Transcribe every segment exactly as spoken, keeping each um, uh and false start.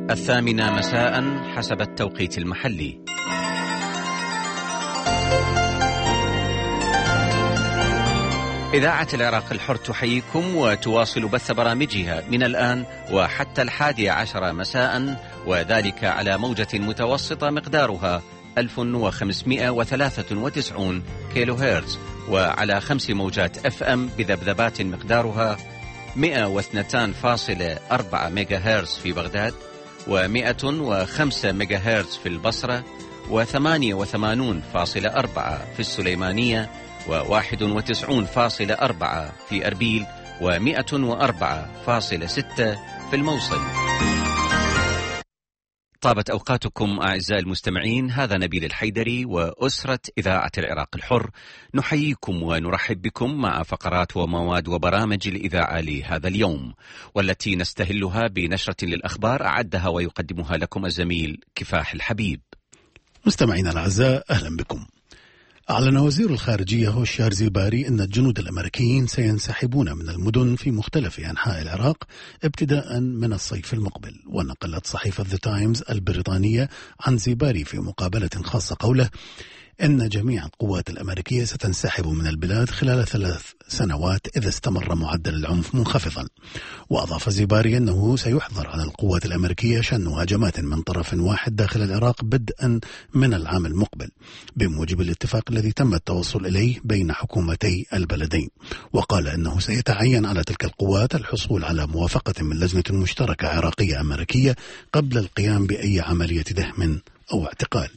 الثامنة مساء حسب التوقيت المحلي. إذاعة العراق الحر تحييكم وتواصل بث برامجها من الآن وحتى الحادية عشر مساء، وذلك على موجة متوسطة مقدارها ألف وخمسمائة وثلاثة وتسعين كيلو هرتز، وعلى خمس موجات اف ام بذبذبات مقدارها مئة واثنين فاصلة أربعة ميجا هرتز في بغداد، ومئة وخمسة ميجا هرتز في البصرة، وثمانية وثمانين فاصلة أربعة في السليمانية، وواحد وتسعين فاصلة أربعة في أربيل، ومئة وأربعة فاصلة ستة في الموصل. طابت أوقاتكم أعزائي المستمعين، هذا نبيل الحيدري وأسرة إذاعة العراق الحر نحييكم ونرحب بكم مع فقرات ومواد وبرامج الإذاعة لهذا اليوم، والتي نستهلها بنشرة للأخبار أعدها ويقدمها لكم الزميل كفاح الحبيب. مستمعينا الأعزاء، أهلا بكم. أعلن وزير الخارجية هوشيار زيباري أن الجنود الأمريكيين سينسحبون من المدن في مختلف أنحاء العراق ابتداء من الصيف المقبل. ونقلت صحيفة ذا تايمز البريطانية عن زيباري في مقابلة خاصة قوله إن جميع القوات الأمريكية ستنسحب من البلاد خلال ثلاث سنوات إذا استمر معدل العنف منخفضا. وأضاف زيباري أنه سيحظر على القوات الأمريكية شن هجمات من طرف واحد داخل العراق بدءا من العام المقبل بموجب الاتفاق الذي تم التوصل إليه بين حكومتي البلدين. وقال أنه سيتعين على تلك القوات الحصول على موافقة من لجنة مشتركة عراقية أمريكية قبل القيام بأي عملية دهم أو اعتقال.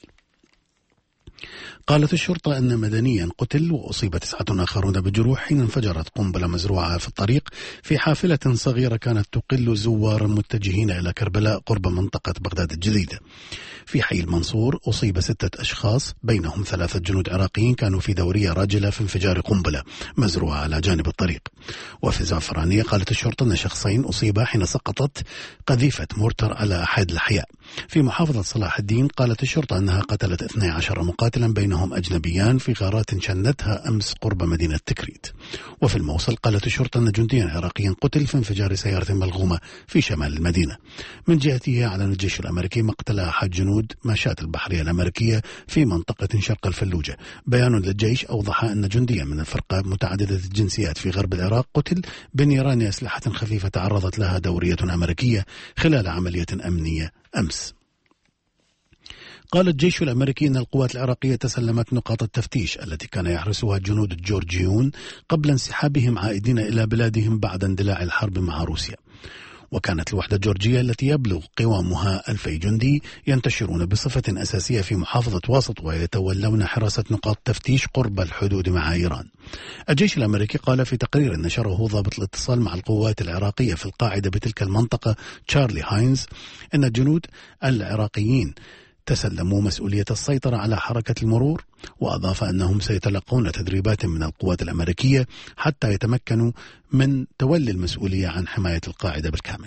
قالت الشرطة أن مدنيا قتل وأصيب تسعة آخرون بجروح حين انفجرت قنبلة مزروعة في الطريق في حافلة صغيرة كانت تقل زوارا متجهين إلى كربلاء قرب منطقة بغداد الجديدة. في حي المنصور أصيب ستة أشخاص بينهم ثلاثة جنود عراقيين كانوا في دورية راجلة في انفجار قنبلة مزروعة على جانب الطريق. وفي زعفرانية قالت الشرطة أن شخصين أصيبا حين سقطت قذيفة مورتر على أحد الأحياء. في محافظة صلاح الدين قالت الشرطة أنها قتلت اثني عشر مقاتلا بينهم أجنبيان في غارات شنتها أمس قرب مدينة تكريت. وفي الموصل قالت الشرطة أن جنديا عراقيا قتل في انفجار سيارة ملغومة في شمال المدينة. من جهته أعلن الجيش الأمريكي مقتل أحد جنود ماشاة البحرية الأمريكية في منطقة شرق الفلوجة. بيان للجيش أوضح أن جنديا من الفرقة متعددة الجنسيات في غرب العراق قتل بنيران أسلحة خفيفة تعرضت لها دورية أمريكية خلال عملية أمنية أمس. قال الجيش الأمريكي أن القوات العراقية تسلمت نقاط التفتيش التي كان يحرسها الجنود الجورجيون قبل انسحابهم عائدين إلى بلادهم بعد اندلاع الحرب مع روسيا. وكانت الوحدة الجورجية التي يبلغ قوامها ألفي جندي ينتشرون بصفة أساسية في محافظة واسط ويتولون حراسة نقاط تفتيش قرب الحدود مع إيران. الجيش الأمريكي قال في تقرير نشره ضابط الاتصال مع القوات العراقية في القاعدة بتلك المنطقة تشارلي هاينز أن الجنود العراقيين تسلموا مسؤولية السيطرة على حركة المرور. وأضاف أنهم سيتلقون تدريبات من القوات الأمريكية حتى يتمكنوا من تولي المسؤولية عن حماية القاعدة بالكامل.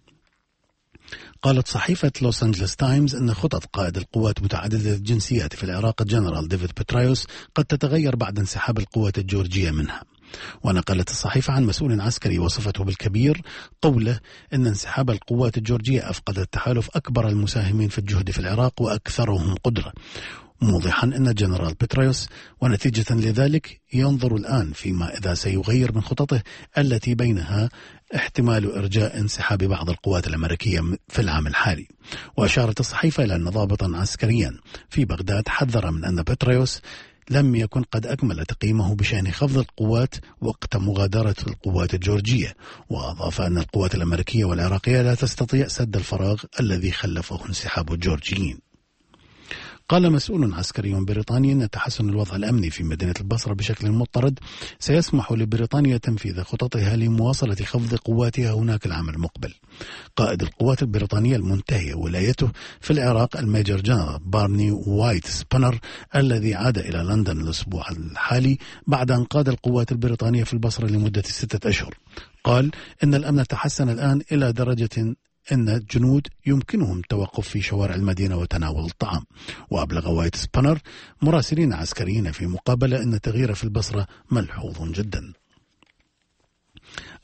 قالت صحيفة لوس أنجلوس تايمز أن خطط قائد القوات متعددة الجنسيات في العراق الجنرال ديفيد بترايوس قد تتغير بعد انسحاب القوات الجورجية منها. ونقلت الصحيفة عن مسؤول عسكري وصفته بالكبير قوله أن انسحاب القوات الجورجية أفقد التحالف أكبر المساهمين في الجهد في العراق وأكثرهم قدرة، موضحا أن الجنرال بترايوس ونتيجة لذلك ينظر الآن فيما إذا سيغير من خططه التي بينها احتمال إرجاء انسحاب بعض القوات الأمريكية في العام الحالي. وأشارت الصحيفة إلى أن ضابطا عسكريا في بغداد حذر من أن بترايوس لم يكن قد أكمل تقييمه بشأن خفض القوات وقت مغادرة القوات الجورجية. وأضاف أن القوات الأمريكية والعراقية لا تستطيع سد الفراغ الذي خلفه انسحاب الجورجيين. قال مسؤول عسكري بريطاني أن تحسن الوضع الأمني في مدينة البصرة بشكل مضطرد سيسمح لبريطانيا تنفيذ خططها لمواصلة خفض قواتها هناك العام المقبل. قائد القوات البريطانية المنتهية ولايته في العراق الميجر جنرال بارني وايت سبانر الذي عاد إلى لندن الأسبوع الحالي بعد أن قاد القوات البريطانية في البصرة لمدة ستة أشهر، قال إن الأمن تحسن الآن إلى درجة أن الجنود يمكنهم التوقف في شوارع المدينة وتناول الطعام. وأبلغ وايت سبانر مراسلين عسكريين في مقابلة أن التغيير في البصرة ملحوظ جدا.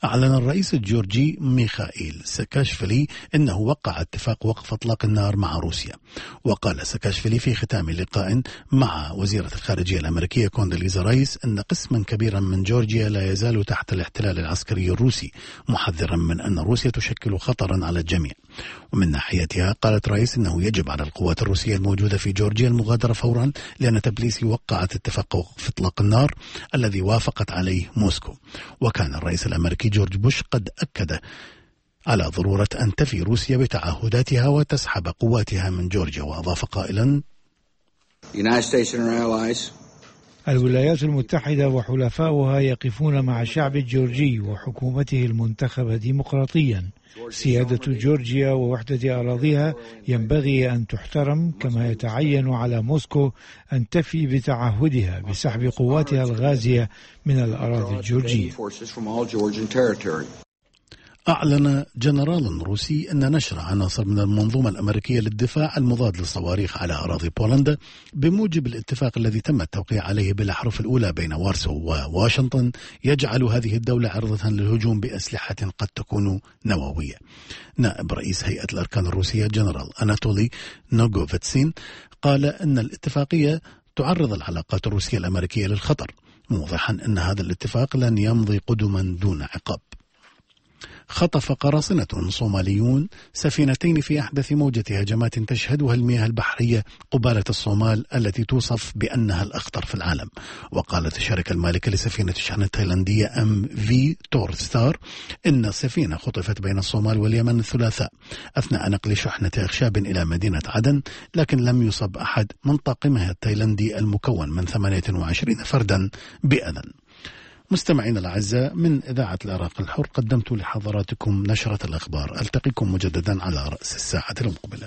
أعلن الرئيس الجورجي ميخائيل ساكاشفيلي أنه وقع اتفاق وقف إطلاق النار مع روسيا. وقال ساكاشفيلي في ختام لقاء مع وزيرة الخارجية الأمريكية كوندوليزا رايس أن قسما كبيرا من جورجيا لا يزال تحت الاحتلال العسكري الروسي، محذرا من أن روسيا تشكل خطرا على الجميع. ومن ناحيتها قالت رايس أنه يجب على القوات الروسية الموجودة في جورجيا المغادرة فورا، لأن تبليسي وقعت اتفاق وقف إطلاق النار الذي وافقت عليه موسكو. وكان الرئيس الأمريكي جورج بوش قد أكد على ضرورة أن تفي روسيا بتعهداتها وتسحب قواتها من جورجيا، وأضاف قائلا: الولايات المتحدة وحلفاؤها يقفون مع الشعب الجورجي وحكومته المنتخبة ديمقراطيا. سيادة جورجيا ووحدة أراضيها ينبغي أن تحترم، كما يتعين على موسكو أن تفي بتعهدها بسحب قواتها الغازية من الأراضي الجورجية. أعلن جنرال روسي أن نشر عناصر من المنظومة الأمريكية للدفاع المضاد للصواريخ على أراضي بولندا بموجب الاتفاق الذي تم التوقيع عليه بالأحرف الأولى بين وارسو وواشنطن يجعل هذه الدولة عرضة للهجوم بأسلحة قد تكون نووية. نائب رئيس هيئة الأركان الروسية جنرال أناتولي نوغوفيتسين قال أن الاتفاقية تعرض العلاقات الروسية الأمريكية للخطر، موضحا أن هذا الاتفاق لن يمضي قدما دون عقاب. خطف قراصنة صوماليون سفينتين في أحدث موجة هجمات تشهدها المياه البحرية قبالة الصومال التي توصف بأنها الأخطر في العالم. وقالت الشركة المالكة لسفينة الشحن التايلاندية أم في تور ستار إن السفينة خطفت بين الصومال واليمن الثلاثاء أثناء نقل شحنة أخشاب إلى مدينة عدن، لكن لم يصب أحد من طاقمها التايلاندي المكون من ثمانية وعشرين فردا بأذى. مستمعين الأعزاء، من إذاعة العراق الحر قدمت لحضراتكم نشرة الأخبار. ألتقيكم مجددا على رأس الساعة المقبلة.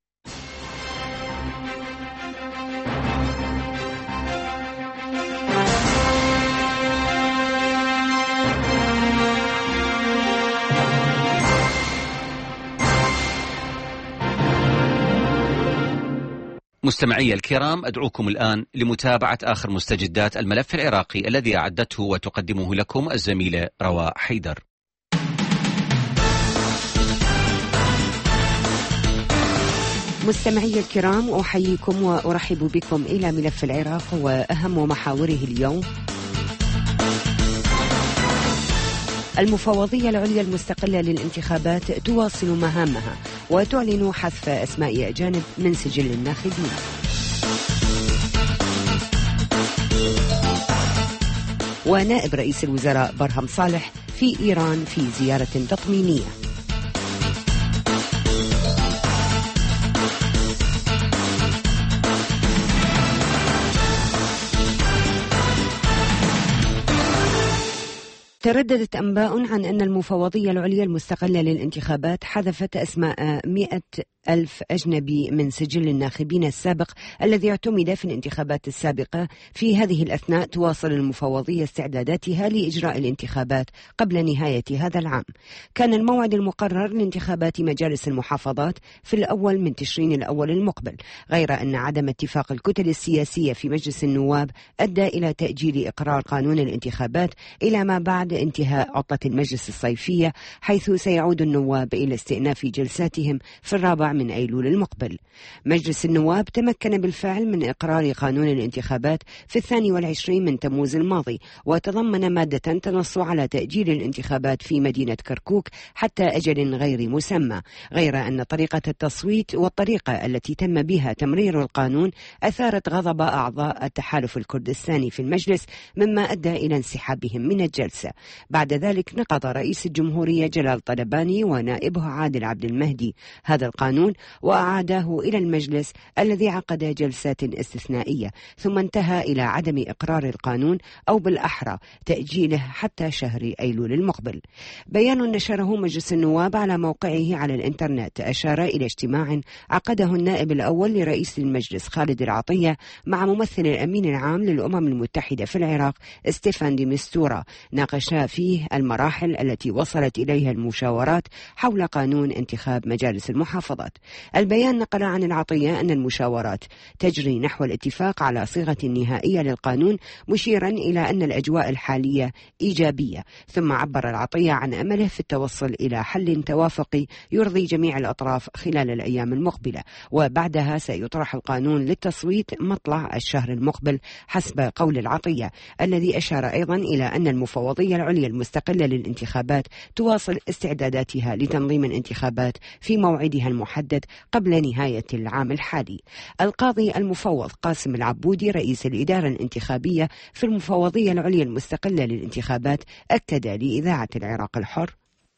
مستمعي الكرام، أدعوكم الآن لمتابعة آخر مستجدات الملف العراقي الذي أعدته وتقدمه لكم الزميلة رواء حيدر. مستمعي الكرام، أحييكم وأرحب بكم إلى ملف العراق وأهم محاوره اليوم. المفوضية العليا المستقلة للانتخابات تواصل مهامها وتعلن حذف أسماء أجانب من سجل الناخبين. ونائب رئيس الوزراء برهم صالح في إيران في زيارة تطمينية. ترددت أنباء عن أن المفوضية العليا المستقلة للانتخابات حذفت أسماء مئة ألف أجنبي من سجل الناخبين السابق الذي اعتمد في الانتخابات السابقة. في هذه الأثناء تواصل المفوضية استعداداتها لإجراء الانتخابات قبل نهاية هذا العام. كان الموعد المقرر لانتخابات مجالس المحافظات في الأول من تشرين الأول المقبل، غير أن عدم اتفاق الكتل السياسية في مجلس النواب أدى إلى تأجيل إقرار قانون الانتخابات إلى ما بعد انتهاء عطلة المجلس الصيفية، حيث سيعود النواب إلى استئناف جلساتهم في الرابع من أيلول المقبل. مجلس النواب تمكن بالفعل من إقرار قانون الانتخابات في الثاني والعشرين من تموز الماضي، وتضمن مادة تنص على تأجيل الانتخابات في مدينة كركوك حتى أجل غير مسمى، غير أن طريقة التصويت والطريقة التي تم بها تمرير القانون أثارت غضب أعضاء التحالف الكردستاني في المجلس، مما أدى إلى انسحابهم من الجلسة. بعد ذلك نقض رئيس الجمهورية جلال طلباني ونائبه عادل عبد المهدي هذا القانون وأعاده إلى المجلس الذي عقد جلسات استثنائية، ثم انتهى إلى عدم إقرار القانون أو بالأحرى تأجيله حتى شهر أيلول المقبل. بيان نشره مجلس النواب على موقعه على الإنترنت أشار إلى اجتماع عقده النائب الأول لرئيس المجلس خالد العطية مع ممثل الأمين العام للأمم المتحدة في العراق ستيفان دي مستورا، ناقشا ناقش فيه المراحل التي وصلت إليها المشاورات حول قانون انتخاب مجالس المحافظات. البيان نقل عن العطية أن المشاورات تجري نحو الاتفاق على صيغة نهائية للقانون، مشيرا إلى أن الأجواء الحالية إيجابية. ثم عبر العطية عن أمله في التوصل إلى حل توافقي يرضي جميع الأطراف خلال الأيام المقبلة، وبعدها سيطرح القانون للتصويت مطلع الشهر المقبل حسب قول العطية، الذي أشار أيضا إلى أن المفوضية العليا المستقلة للانتخابات تواصل استعداداتها لتنظيم الانتخابات في موعدها المحدد قبل نهاية العام الحالي. القاضي المفوض قاسم العبودي رئيس الإدارة الانتخابية في المفوضية العليا المستقلة للانتخابات أكد لإذاعة العراق الحر: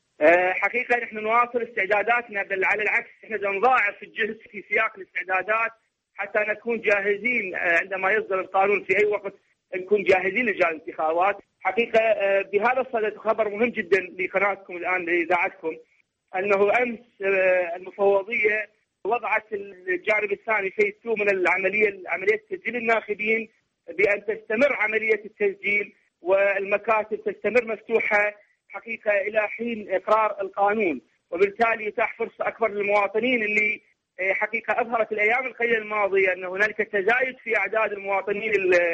حقيقة نحن نواصل استعداداتنا، بل على العكس احنا نضاعف الجهد في سياق الاستعدادات حتى نكون جاهزين عندما يصدر القانون في أي وقت نكون جاهزين لإجراء الانتخابات. حقيقة بهذا الصدد خبر مهم جدا لقناتكم الآن لإذاعتكم أنه أمس المفوضية وضعت الجانب الثاني فيز تو من العملية عملية تسجيل الناخبين بأن تستمر عملية التسجيل والمكاتب تستمر مفتوحة حقيقة إلى حين إقرار القانون، وبالتالي يتاح فرصة أكبر للمواطنين اللي حقيقة أظهرت الأيام القليلة الماضية أن هنالك تزايد في أعداد المواطنين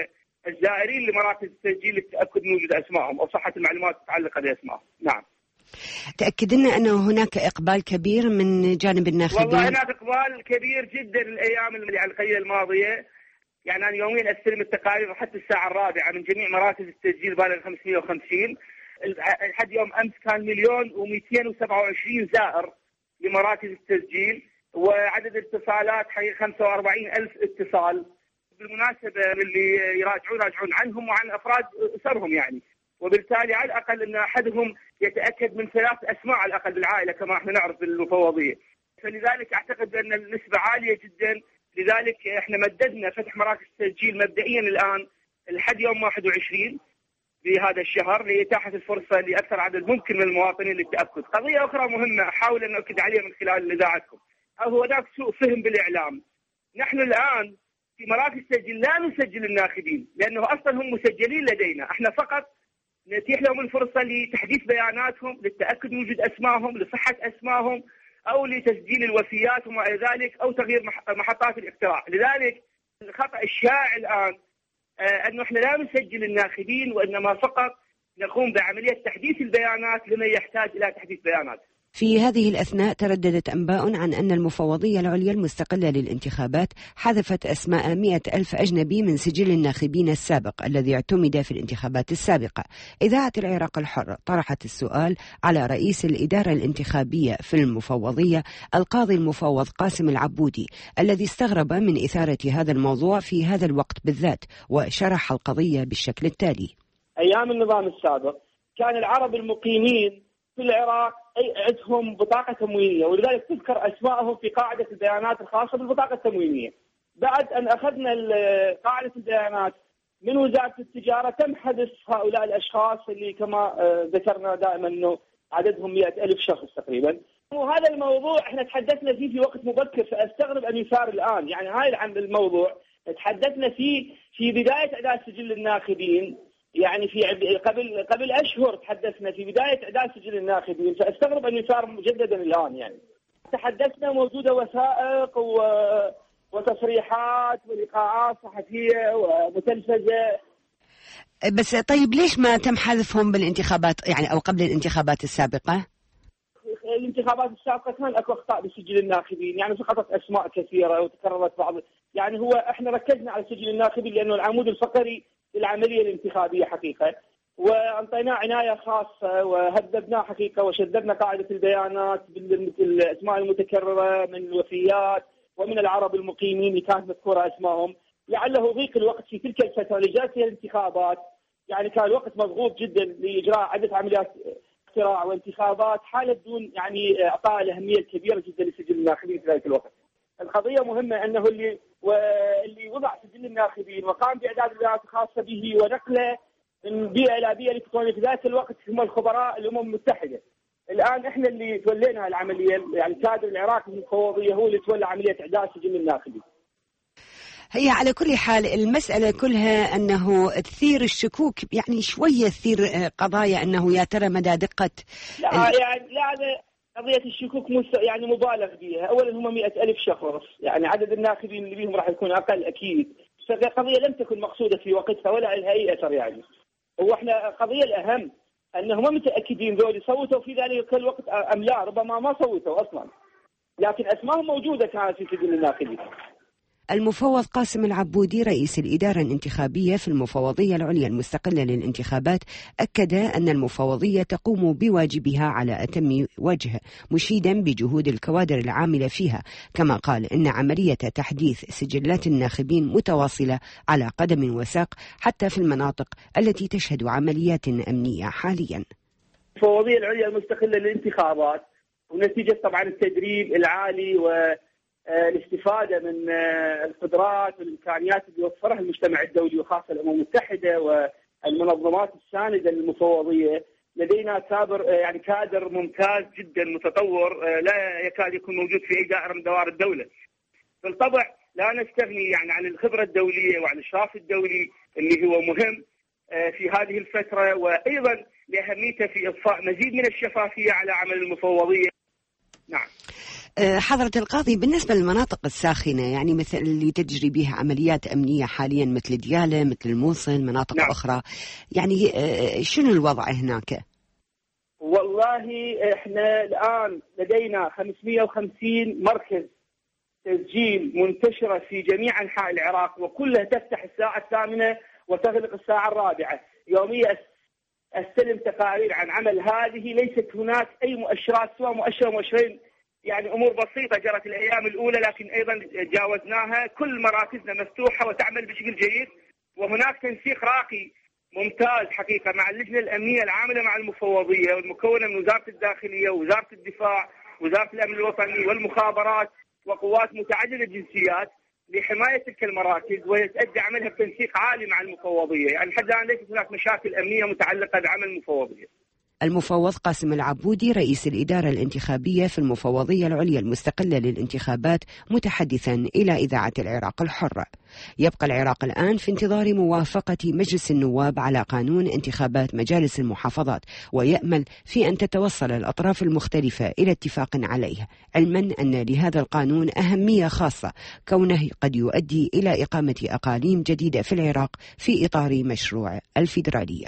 الزائرين لمراكز التسجيل للتأكد من وجود أسمائهم أو صحة المعلومات المتعلقة بأسمائهم. نعم. تأكد لنا أنه هناك إقبال كبير من جانب الناخبين. والله هناك إقبال كبير جدا الأيام القليلة الماضية، يعني أنا يوميا أستلم التقارير حتى الساعة الرابعة من جميع مراكز التسجيل بالغ خمسمئة وخمسين. لحد يوم أمس كان مليون ومئتين وسبعة وعشرين زائر لمراكز التسجيل، وعدد الاتصالات حقيقة خمسة وأربعين ألف اتصال. بالمناسبة اللي يراجعون راجعون عنهم وعن أفراد أسرهم يعني، وبالتالي على الأقل أن أحدهم يتأكد من ثلاث أسماء على الأقل بالعائلة كما احنا نعرف بالمفوضية. فلذلك أعتقد أن النسبة عالية جدا، لذلك احنا مددنا فتح مراكز التسجيل مبدئيا الآن لحد يوم واحد وعشرين بهذا الشهر لإتاحة الفرصة لأكثر عدد ممكن من المواطنين للتأكد. قضية أخرى مهمة أحاول أن أؤكد عليها من خلال إذاعتكم، هو هناك سوء فهم بالإعلام. نحن الآن في مراكز التسجيل لا نسجل الناخبين لأنه أصلا هم مسجلين لدينا، احنا فقط نتيح لهم الفرصة لتحديث بياناتهم، للتأكد من وجود أسمائهم، لصحة أسمائهم، أو لتسجيل الوفيات وما إلى ذلك، أو تغيير محطات الاقتراع. لذلك الخطأ الشائع الآن آه أنه إحنا لا نسجل الناخبين، وإنما فقط نقوم بعملية تحديث البيانات لمن يحتاج إلى تحديث بيانات. في هذه الأثناء ترددت أنباء عن أن المفوضية العليا المستقلة للانتخابات حذفت أسماء مئة ألف أجنبي من سجل الناخبين السابق الذي اعتمد في الانتخابات السابقة. إذاعة العراق الحر طرحت السؤال على رئيس الإدارة الانتخابية في المفوضية القاضي المفوض قاسم العبودي، الذي استغرب من إثارة هذا الموضوع في هذا الوقت بالذات، وشرح القضية بالشكل التالي: أيام النظام السابق كان العرب المقيمين في العراق أي عندهم بطاقة تموينية، ولذلك تذكر أسمائهم في قاعدة البيانات الخاصة بالبطاقة التموينية. بعد أن أخذنا قاعدة البيانات من وزارة التجارة تم حذف هؤلاء الأشخاص اللي كما ذكرنا دائما أنه عددهم مئة ألف شخص تقريبا. وهذا الموضوع احنا تحدثنا فيه في وقت مبكر، فأستغرب أن يثار الآن. يعني هاي عن الموضوع تحدثنا فيه في بداية إعداد سجل الناخبين، يعني في قبل قبل أشهر تحدثنا في بداية إعداد سجل الناخبين، فأستغرب أن يصار مجددا الآن. يعني تحدثنا موجودة وثائق وتصريحات ولقاءات صحفية ومتلفزة. بس طيب ليش ما تم حذفهم بالانتخابات يعني أو قبل الانتخابات السابقة؟ الانتخابات السابقة كان أكو أخطاء بسجل الناخبين، يعني سقطت أسماء كثيرة وتكررت بعض. يعني هو احنا ركزنا على سجل الناخبين لأنه العمود الفقري للعملية الانتخابية حقيقة، وأعطيناه عناية خاصة وهذبناه حقيقة وشددنا قاعدة البيانات بالأسماء المتكررة من الوفيات ومن العرب المقيمين اللي كانت مذكورة أسمائهم، لعله ضيق الوقت في تلك الفترة اللي جاءت فيها الانتخابات. يعني كان الوقت مضغوط جدا لإجراء عدة عمليات اقتراع وانتخابات حالة دون يعني إعطاء الأهمية الكبيرة جدا لسجل الناخبين في ذلك الوقت. القضية مهمة أنه اللي واللي وضع سجل الناخبين وقام بإعداد البيانات الخاصة به ونقله من بيئة إلى بيئة إلكترونية في ذاك الوقت هم الخبراء الأمم المتحدة. الآن إحنا اللي تولينا العملية، يعني الكادر العراقي من المفوضية هو اللي تولى عملية إعداد سجل الناخبين. هي على كل حال المسألة كلها أنه تثير الشكوك، يعني شوية تثير قضايا أنه يا ترى مدى دقة. لا يعني لا قضية الشكوك يعني مبالغ بها. أولا هم مئة ألف شخص، يعني عدد الناخبين اللي بيهم راح يكون أقل أكيد. قضية لم تكن مقصودة في وقتها ولا لها أي أثر. يعني هو احنا قضية الأهم أنهم ما متأكدين ذول صوتوا في ذلك الوقت أم لا، ربما ما صوتوا أصلا، لكن أسمائهم موجودة كانت في سجل الناخبين. المفوض قاسم العبودي رئيس الإدارة الانتخابية في المفوضية العليا المستقلة للانتخابات أكد أن المفوضية تقوم بواجبها على أتم وجه، مشيدا بجهود الكوادر العاملة فيها. كما قال إن عملية تحديث سجلات الناخبين متواصلة على قدم وساق حتى في المناطق التي تشهد عمليات أمنية حاليا. المفوضية العليا المستقلة للانتخابات ونتيجة طبعا التدريب العالي و الاستفادة من القدرات والإمكانيات اللي يوفرها المجتمع الدولي وخاصة الأمم المتحدة والمنظمات الساندة للمفوضية، لدينا كابر يعني كادر ممتاز جدا متطور لا يكاد يكون موجود في أي دائرة من دوائر الدولة. بالطبع لا نستغني يعني عن الخبرة الدولية وعن الإشراف الدولي اللي هو مهم في هذه الفترة، وأيضا لأهميته في إضفاء مزيد من الشفافية على عمل المفوضية. نعم. حضرة القاضي، بالنسبة للمناطق الساخنة يعني مثل اللي تجري بها عمليات أمنية حاليا مثل ديالى مثل الموصل مناطق نعم. أخرى، يعني شنو الوضع هناك؟ والله احنا الآن لدينا خمسمئة وخمسين مركز تسجيل منتشرة في جميع أنحاء العراق، وكلها تفتح الساعة الثامنة وتغلق الساعة الرابعة يوميا. استلم تقارير عن عمل هذه، ليست هناك أي مؤشرات سوى مؤشر مؤشرين، يعني أمور بسيطة جرت الأيام الأولى لكن أيضا جاوزناها. كل مراكزنا مفتوحة وتعمل بشكل جيد، وهناك تنسيق راقي ممتاز حقيقة مع اللجنة الأمنية العاملة مع المفوضية والمكونة من وزارة الداخلية ووزارة الدفاع ووزارة الأمن الوطني والمخابرات وقوات متعددة الجنسيات لحماية تلك المراكز، ويتأدى عملها بتنسيق عالي مع المفوضية. يعني حتى الآن ليست هناك مشاكل أمنية متعلقة بعمل المفوضية. المفوض قاسم العبودي رئيس الإدارة الانتخابية في المفوضية العليا المستقلة للانتخابات متحدثا إلى إذاعة العراق الحرة. يبقى العراق الآن في انتظار موافقة مجلس النواب على قانون انتخابات مجالس المحافظات، ويأمل في أن تتوصل الأطراف المختلفة إلى اتفاق عليه، علما أن لهذا القانون أهمية خاصة كونه قد يؤدي إلى إقامة أقاليم جديدة في العراق في إطار مشروع الفيدرالية.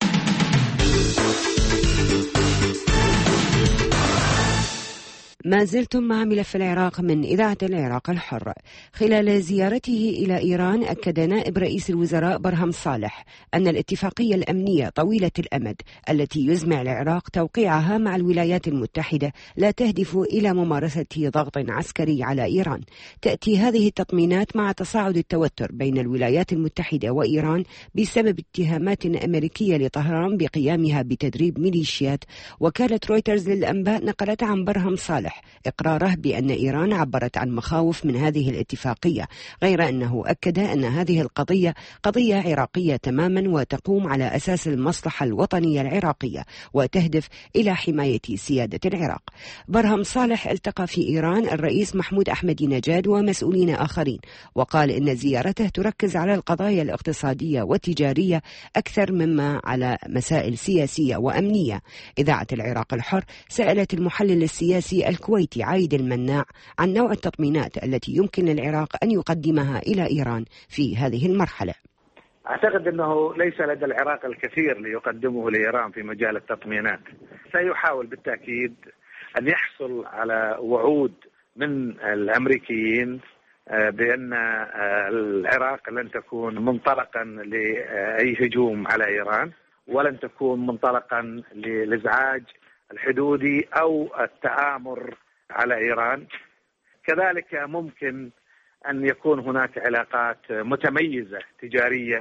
ما زلتم مع ملف العراق من إذاعة العراق الحر. خلال زيارته إلى إيران أكد نائب رئيس الوزراء برهم صالح أن الاتفاقية الأمنية طويلة الأمد التي يزمع العراق توقيعها مع الولايات المتحدة لا تهدف إلى ممارسة ضغط عسكري على إيران. تأتي هذه التطمينات مع تصاعد التوتر بين الولايات المتحدة وإيران بسبب اتهامات أمريكية لطهران بقيامها بتدريب ميليشيات. وكالة رويترز للأنباء نقلت عن برهم صالح إقراره بأن إيران عبرت عن مخاوف من هذه الاتفاقية، غير أنه أكد أن هذه القضية قضية عراقية تماما وتقوم على أساس المصلحة الوطنية العراقية وتهدف إلى حماية سيادة العراق. برهم صالح التقى في إيران الرئيس محمود أحمدي نجاد ومسؤولين آخرين، وقال إن زيارته تركز على القضايا الاقتصادية والتجارية أكثر مما على مسائل سياسية وأمنية. إذاعة العراق الحر سألت المحلل السياسي الكويتي عايد المناع عن نوع التطمينات التي يمكن للعراق أن يقدمها إلى إيران في هذه المرحلة. أعتقد أنه ليس لدى العراق الكثير ليقدمه لإيران في مجال التطمينات. سيحاول بالتأكيد أن يحصل على وعود من الأمريكيين بأن العراق لن تكون منطلقا لأي هجوم على إيران، ولن تكون منطلقا للإزعاج الحدودي أو التآمر على إيران. كذلك ممكن أن يكون هناك علاقات متميزة تجاريا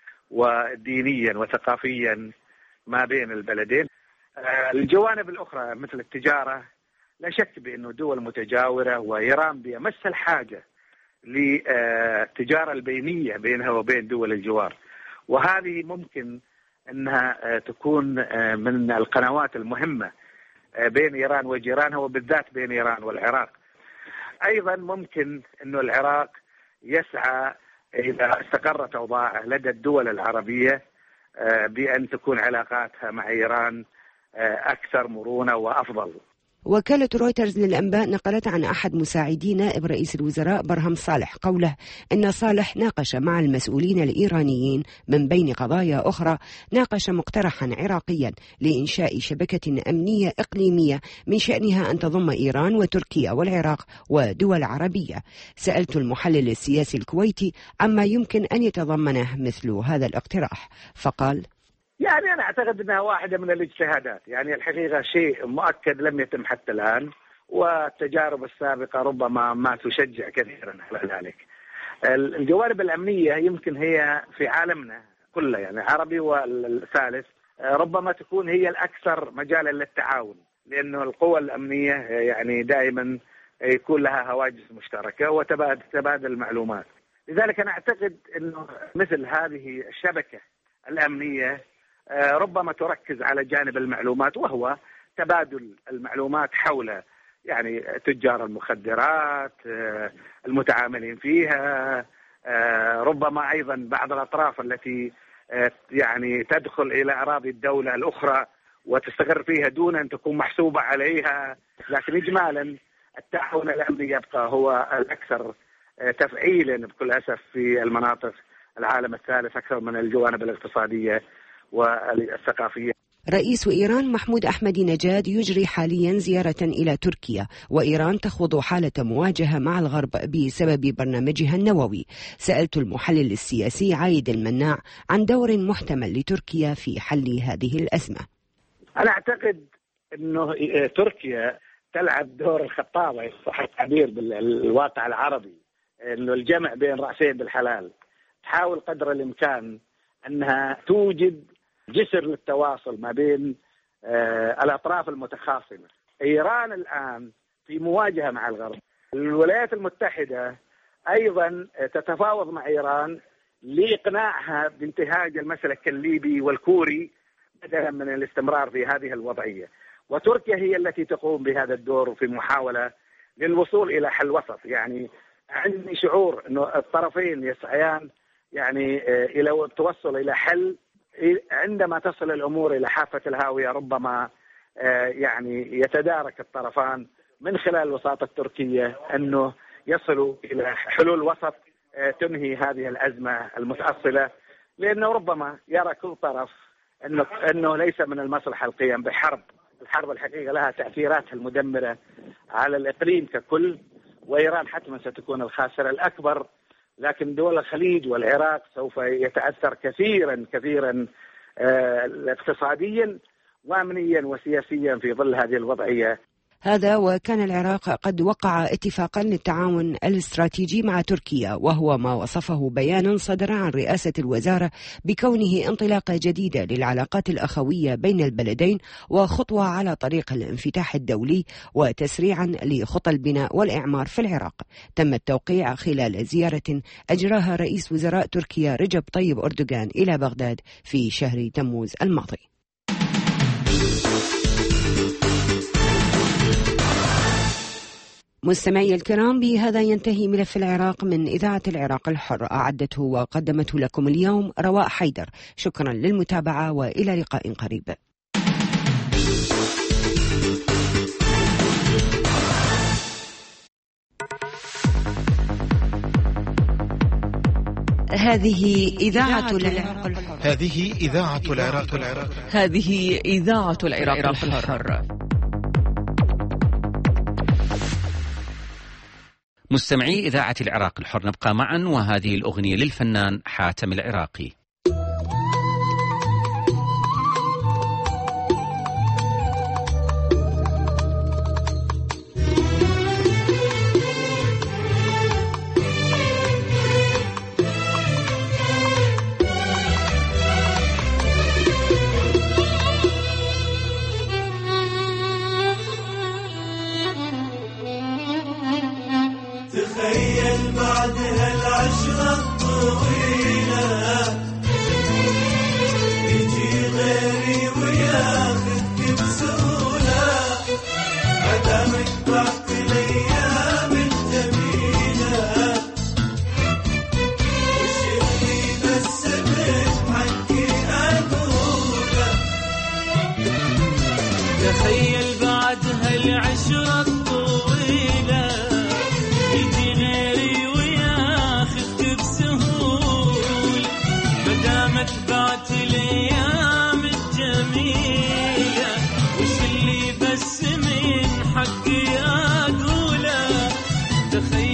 ودينيا وثقافيا ما بين البلدين. الجوانب الأخرى مثل التجارة لا شك بأنه دول متجاورة وإيران بأمس الحاجة للتجارة البينية بينها وبين دول الجوار، وهذه ممكن أنها تكون من القنوات المهمة بين إيران وجيرانها وبالذات بين إيران والعراق. أيضا ممكن أنه العراق يسعى إذا استقرت أوضاعه لدى الدول العربية بأن تكون علاقاتها مع إيران أكثر مرونة وأفضل. وكالة رويترز للأنباء نقلت عن أحد مساعدي نائب رئيس الوزراء برهم صالح قوله إن صالح ناقش مع المسؤولين الإيرانيين من بين قضايا أخرى ناقش مقترحا عراقيا لإنشاء شبكة أمنية إقليمية من شأنها أن تضم إيران وتركيا والعراق ودول عربية. سألت المحلل السياسي الكويتي عما يمكن أن يتضمنه مثل هذا الاقتراح، فقال: يعني أنا أعتقد أنها واحدة من الاجتهادات، يعني الحقيقة شيء مؤكد لم يتم حتى الآن، والتجارب السابقة ربما ما تشجع كثيرا على ذلك. الجوانب الأمنية يمكن هي في عالمنا كله، يعني العربي والثالث، ربما تكون هي الأكثر مجالا للتعاون، لأنه القوى الأمنية يعني دائما يكون لها هواجس مشتركة وتبادل المعلومات. لذلك أنا أعتقد أنه مثل هذه الشبكة الأمنية ربما تركز على جانب المعلومات، وهو تبادل المعلومات حول يعني تجار المخدرات، المتعاملين فيها، ربما أيضا بعض الأطراف التي يعني تدخل إلى أراضي الدولة الأخرى وتستقر فيها دون أن تكون محسوبة عليها. لكن إجمالا التعاون الأمني يبقى هو الأكثر تفعيلا بكل أسف في المناطق العالم الثالث أكثر من الجوانب الاقتصادية والثقافية. رئيس إيران محمود أحمدي نجاد يجري حاليا زيارة إلى تركيا، وإيران تخوض حالة مواجهة مع الغرب بسبب برنامجها النووي. سألت المحلل السياسي عايد المناع عن دور محتمل لتركيا في حل هذه الأزمة. أنا أعتقد أنه تركيا تلعب دور الخطابة، صح التعبير، بالواقع العربي، أنه الجمع بين رأسين بالحلال، تحاول قدر الإمكان أنها توجد جسر للتواصل ما بين آه الأطراف المتخاصمة. إيران الآن في مواجهة مع الغرب، الولايات المتحدة أيضا تتفاوض مع إيران لإقناعها بانتهاج المسلك الليبي والكوري بدلا من الاستمرار في هذه الوضعية، وتركيا هي التي تقوم بهذا الدور في محاولة للوصول إلى حل وسط. يعني عندي شعور أنه الطرفين يسعيان يعني إلى التوصل إلى حل. عندما تصل الأمور إلى حافة الهاوية ربما يعني يتدارك الطرفان من خلال الوساطة التركية أنه يصلوا إلى حلول وسط تنهي هذه الأزمة المتأصلة، لأنه ربما يرى كل طرف أنه, أنه ليس من المصلحة القيام بحرب. الحرب الحقيقة لها تأثيراتها المدمرة على الإقليم ككل، وإيران حتما ستكون الخاسرة الأكبر، لكن دول الخليج والعراق سوف يتأثر كثيرا كثيرا اقتصاديا وأمنيا وسياسيا في ظل هذه الوضعية. هذا وكان العراق قد وقع اتفاقا للتعاون الاستراتيجي مع تركيا، وهو ما وصفه بيان صدر عن رئاسة الوزارة بكونه انطلاقة جديدة للعلاقات الأخوية بين البلدين وخطوة على طريق الانفتاح الدولي وتسريعا لخطى البناء والإعمار في العراق. تم التوقيع خلال زيارة أجراها رئيس وزراء تركيا رجب طيب أردوغان إلى بغداد في شهر تموز الماضي. مستمعي الكرام، بهذا ينتهي ملف العراق من إذاعة العراق الحر، أعدته وقدمته لكم اليوم رواء حيدر. شكرا للمتابعة وإلى لقاء قريب. هذه إذاعة العراق الحر. هذه إذاعة العراق الحر. هذه إذاعة العراق الحر. مستمعي إذاعة العراق الحر، نبقى معا وهذه الأغنية للفنان حاتم العراقي.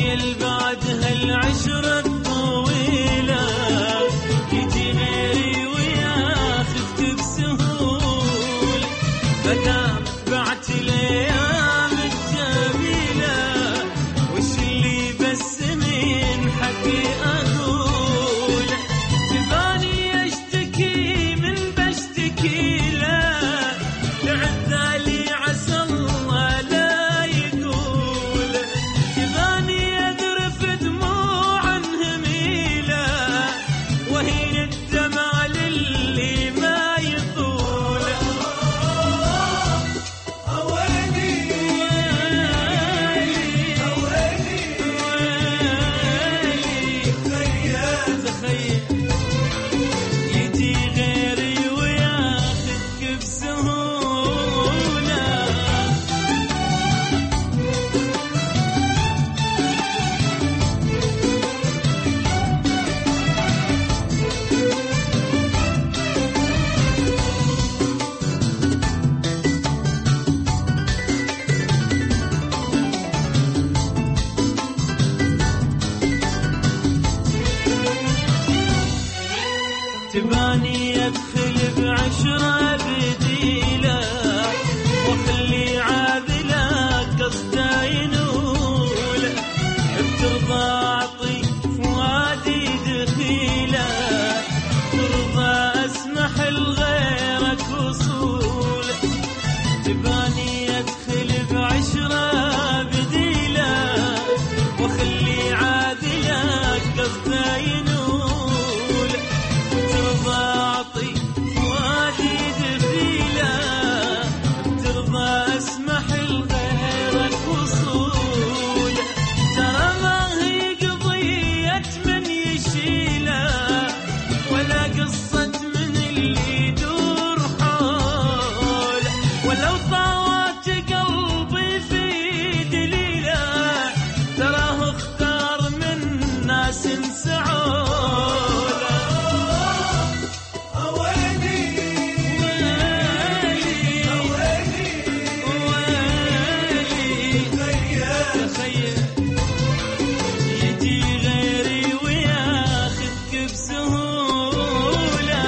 تخيل بعد هالعشرة الطويلة يجي غيري وياخذك بسهولة، مدام بعت الأيام الجميلة وش اللي بس من حقي أقول، تباني أشتكي من بشتكي لا لعذالي عسى الله لا يقول، تباني أذرف دموعا هميلة وهي الدمع للي ما يطول. أويلي ويلي تخيل يجي غيري وياخذك بسهولة. تباني أدخل بعشرة بديلة وخلي عاذلة قصده ينول، بترضى أعطي فؤادي دخيلة، ترضى أسمح لغيرك وصول، تباني أدخل بعشرة بديلة وخلي عاذلة قصده ينول، ترضى أعطي فؤادي دخيلة، ترضى أسمح لغيرك وصول، ترى ما هي قضية من يشيله ولا قصة من اللي يدور حول، ولو طاوت قلبي في دليله تراه اختار من ناس سعول. تخيل يجي غيري وياخذك بسهولة.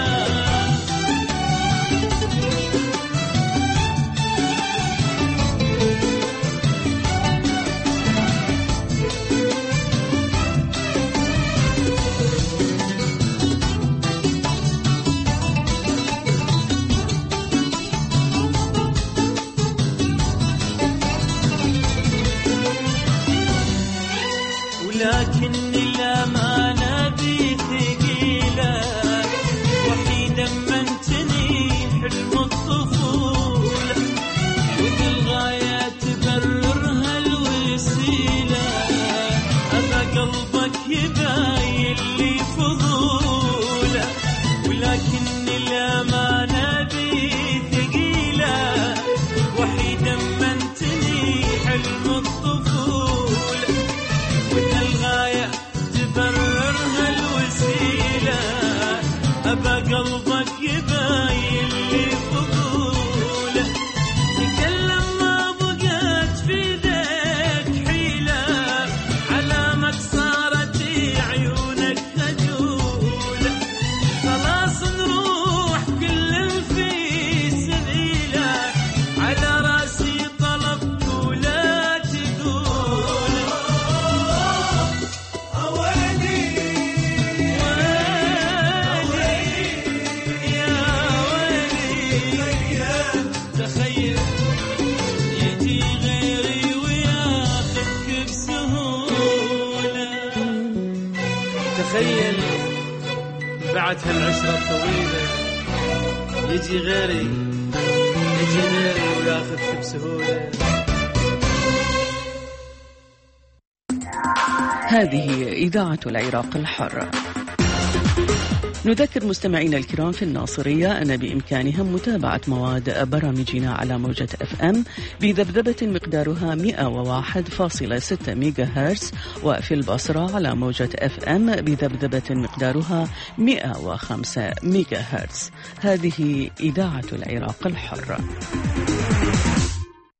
ولكن الأمانة بي ثقيلة وحيدا منتني حلم الطفولة، وذي الغاية تبررها الوسيلة، أبا قلبك يباين لي فضولة، ولكن الأمانة بي ثقيلة وحيدا منتني حلم الطفولة، والغاية تبررها الوسيلة، أبا قلبك يباين لي فضولة، تكلم ما بقت في ذيك حيلة، علامك صارت عيونك خجولة، خلاص نروح كل في سبيلة، على راسي طلبك ولا تقول. أويلي يا ويلي تخيل يجي غيري وياخذك بسهولة. تخيل بعد هالعشرة الطويلة يجي غيري يجي غيري وياخذك بسهولة. هذه إذاعة العراق الحر. نذكر مستمعينا الكرام في الناصرية أن بإمكانهم متابعة مواد برامجنا على موجة أف أم بذبذبة مقدارها مئة وواحد فاصلة ستة ميجا هرتز، وفي البصرة على موجة أف أم بذبذبة مقدارها مئة وخمسة ميجا هرتز. هذه إذاعة العراق الحر.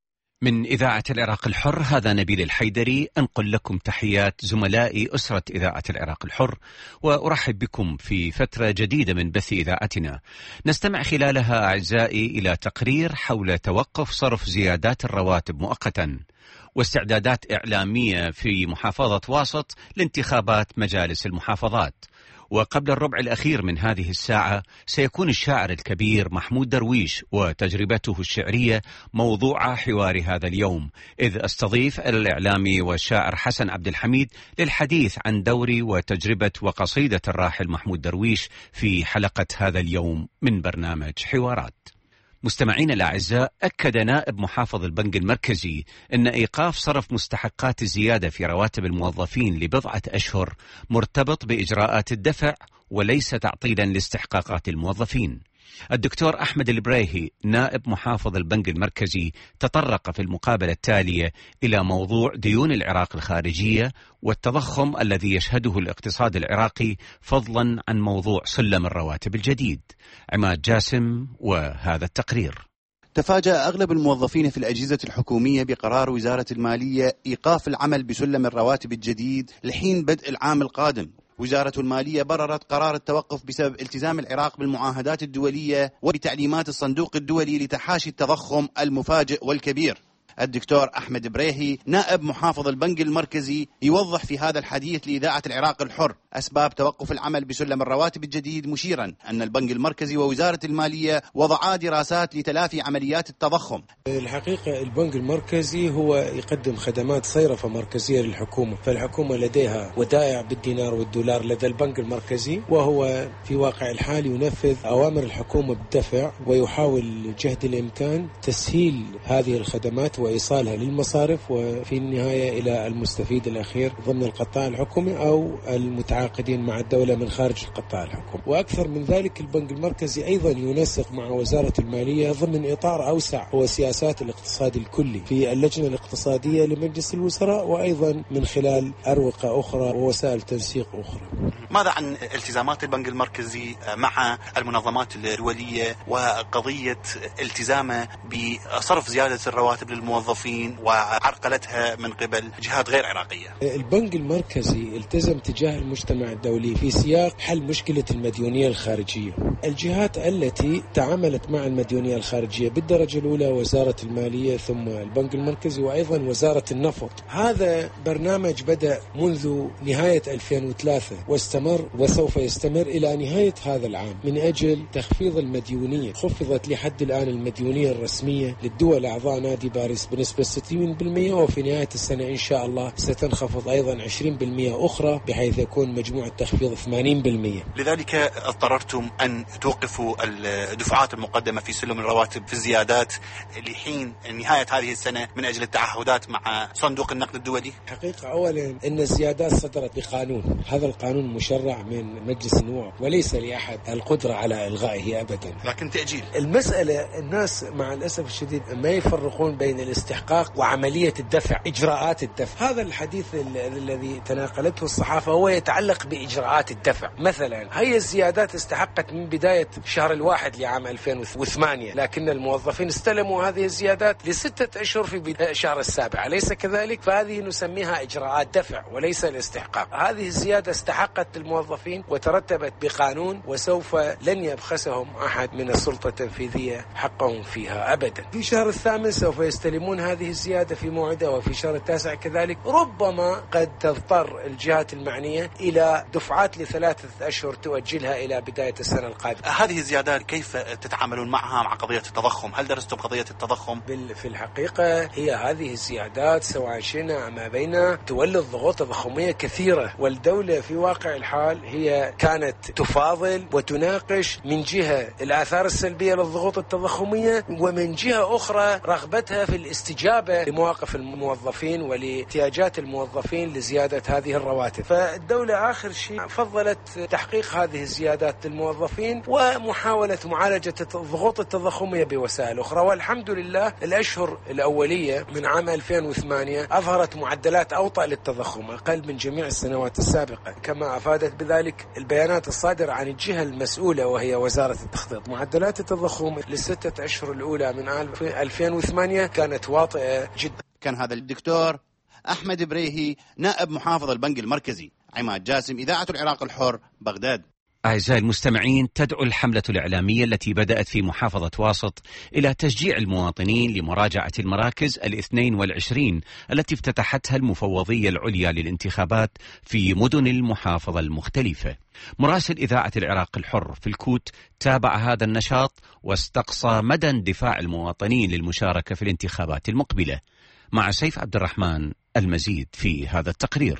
من إذاعة العراق الحر، هذا نبيل الحيدري أنقل لكم تحيات زملائي أسرة إذاعة العراق الحر، وأرحب بكم في فترة جديدة من بث إذاعتنا نستمع خلالها أعزائي إلى تقرير حول توقف صرف زيادات الرواتب مؤقتا واستعدادات إعلامية في محافظة واسط لانتخابات مجالس المحافظات. وقبل الربع الأخير من هذه الساعة سيكون الشاعر الكبير محمود درويش وتجربته الشعرية موضوع حوار هذا اليوم، إذ أستضيف الإعلامي والشاعر حسن عبد الحميد للحديث عن دوري وتجربة وقصيدة الراحل محمود درويش في حلقة هذا اليوم من برنامج حوارات. مستمعينا الأعزاء، أكد نائب محافظ البنك المركزي أن إيقاف صرف مستحقات الزيادة في رواتب الموظفين لبضعة أشهر مرتبط بإجراءات الدفع وليس تعطيلا لاستحقاقات الموظفين. الدكتور أحمد البريهي نائب محافظ البنك المركزي تطرق في المقابلة التالية إلى موضوع ديون العراق الخارجية والتضخم الذي يشهده الاقتصاد العراقي، فضلا عن موضوع سلم الرواتب الجديد. عماد جاسم وهذا التقرير. تفاجأ أغلب الموظفين في الأجهزة الحكومية بقرار وزارة المالية إيقاف العمل بسلم الرواتب الجديد لحين بدء العام القادم. وزارة المالية بررت قرار التوقف بسبب التزام العراق بالمعاهدات الدولية وبتعليمات الصندوق الدولي لتحاشي التضخم المفاجئ والكبير. الدكتور أحمد بريهي نائب محافظ البنك المركزي يوضح في هذا الحديث لإذاعة العراق الحر أسباب توقف العمل بسلم الرواتب الجديد، مشيرا أن البنك المركزي ووزارة المالية وضعا دراسات لتلافي عمليات التضخم. الحقيقة البنك المركزي هو يقدم خدمات صيرفة مركزية للحكومة، فالحكومة لديها ودائع بالدينار والدولار لدى البنك المركزي، وهو في واقع الحال ينفذ أوامر الحكومة بالدفع ويحاول جهد الإمكان تسهيل هذه الخدمات وإيصالها للمصارف وفي النهاية إلى المستفيد الأخير ضمن القطاع الحكومي أو المتعاقدين مع الدولة من خارج القطاع الحكومي. وأكثر من ذلك البنك المركزي أيضا ينسق مع وزارة المالية ضمن إطار أوسع هو سياسات الاقتصاد الكلي في اللجنة الاقتصادية لمجلس الوزراء، وأيضا من خلال أروقة أخرى ووسائل تنسيق أخرى. ماذا عن التزامات البنك المركزي مع المنظمات الدولية وقضية التزامه بصرف زيادة الرواتب للموظفين وعرقلتها من قبل جهات غير عراقية؟ البنك المركزي التزم تجاه المجتمع الدولي في سياق حل مشكلة المديونية الخارجية. الجهات التي تعاملت مع المديونية الخارجية بالدرجة الأولى وزارة المالية ثم البنك المركزي وأيضا وزارة النفط. هذا برنامج بدأ منذ نهاية ألفين وثلاثة واستمر وسوف يستمر إلى نهاية هذا العام من أجل تخفيض المديونية. خفضت لحد الآن المديونية الرسمية للدول أعضاء نادي باريس بنسبة ستين بالمئة، وفي نهاية السنة إن شاء الله ستنخفض أيضا عشرين بالمئة أخرى بحيث يكون مجموع التخفيض ثمانين بالمئة. لذلك اضطررتم أن توقفوا الدفعات المقدمة في سلم الرواتب في الزيادات لحين نهاية هذه السنة من أجل التعهدات مع صندوق النقد الدولي. حقيقة أولا أن الزيادات صدرت بقانون، هذا القانون مشرع من مجلس النواب وليس لأحد القدرة على إلغائه أبدا، لكن تأجيل المسألة. الناس مع الأسف الشديد ما يفرقون بين الاستحقاق وعملية الدفع، إجراءات الدفع. هذا الحديث الذي تناقلته الصحافة هو يتعلق بإجراءات الدفع. مثلا هي الزيادات استحقت من بداية شهر الواحد لعام ألفين وثمانية، لكن الموظفين استلموا هذه الزيادات لستة أشهر في بداية شهر السابع، أليس كذلك؟ فهذه نسميها إجراءات دفع وليس الاستحقاق. هذه الزيادة استحقت الموظفين وترتبت بقانون، وسوف لن يبخسهم أحد من السلطة التنفيذية حقهم فيها أبدا. في شهر الثامن سوف يستلمون هذه الزيادة في موعدها، وفي شهر التاسع كذلك. ربما قد تضطر الجهات المعنية إلى دفعات لثلاثة أشهر تؤجلها إلى بداية السنة القادمة. هذه الزيادات كيف تتعاملون معها مع قضية التضخم؟ هل درستم قضية التضخم؟ في الحقيقة هي هذه الزيادات سواء شئنا ما بين تولد ضغوط تضخمية كثيرة، والدولة في واقع الحال هي كانت تفاضل وتناقش من جهة الآثار السلبية للضغوط التضخمية، ومن جهة أخرى رغبتها في الاستجابة لمواقف الموظفين ولاحتياجات الموظفين لزيادة هذه الرواتب. فالدولة آخر شيء فضلت تحقيق هذه الزيادات للموظفين ومحاولة معالجة الضغوط التضخمية بوسائل أخرى. والحمد لله الأشهر الأولية من عام ألفين وثمانية أظهرت معدلات أوطى للتضخم أقل من جميع السنوات السابقة، كما أفادت بذلك البيانات الصادرة عن الجهة المسؤولة وهي وزارة التخطيط. معدلات التضخم للستة أشهر الأولى من ألفين وثمانية كانت واطئة جدا. كان هذا الدكتور أحمد بريهي نائب محافظ البنك المركزي. عماد جاسم، إذاعة العراق الحر، بغداد. أعزائي المستمعين، تدعو الحملة الإعلامية التي بدأت في محافظة واسط إلى تشجيع المواطنين لمراجعة المراكز الاثنين والعشرين التي افتتحتها المفوضية العليا للانتخابات في مدن المحافظة المختلفة. مراسل إذاعة العراق الحر في الكوت تابع هذا النشاط واستقصى مدى اندفاع المواطنين للمشاركة في الانتخابات المقبلة. مع سيف عبد الرحمن المزيد في هذا التقرير.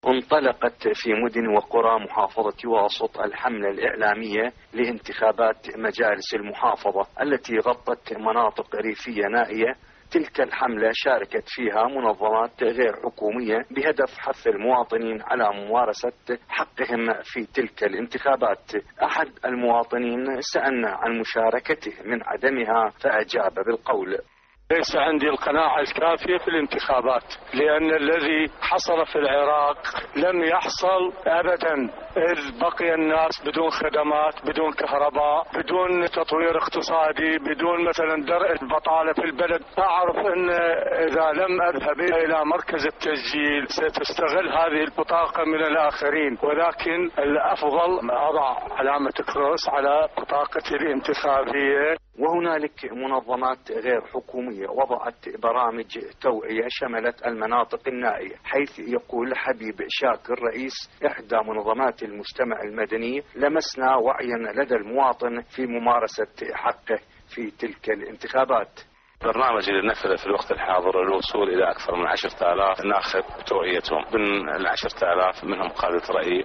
انطلقت في مدن وقرى محافظة واسط الحملة الإعلامية لانتخابات مجالس المحافظة التي غطت مناطق ريفية نائية. تلك الحملة شاركت فيها منظمات غير حكومية بهدف حث المواطنين على ممارسة حقهم في تلك الانتخابات. أحد المواطنين سألنا عن مشاركته من عدمها فأجاب بالقول: ليس عندي القناعة الكافية في الانتخابات، لأن الذي حصل في العراق لم يحصل أبدا، إذ بقي الناس بدون خدمات، بدون كهرباء، بدون تطوير اقتصادي، بدون مثلا درء البطالة في البلد. أعرف أن إذا لم أذهب إلى مركز التسجيل ستستغل هذه البطاقة من الآخرين، ولكن الأفضل أضع علامة كروس على بطاقتي الانتخابية. وهنالك منظمات غير حكومية وضعت برامج توعية شملت المناطق النائية، حيث يقول حبيب شاكر رئيس إحدى منظمات المجتمع المدني: لمسنا وعيا لدى المواطن في ممارسة حقه في تلك الانتخابات. برنامج اللي نفذ في الوقت الحاضر الوصول إلى أكثر من عشرة آلاف ناخب توعيتهم، من العشرة آلاف منهم قادة رأي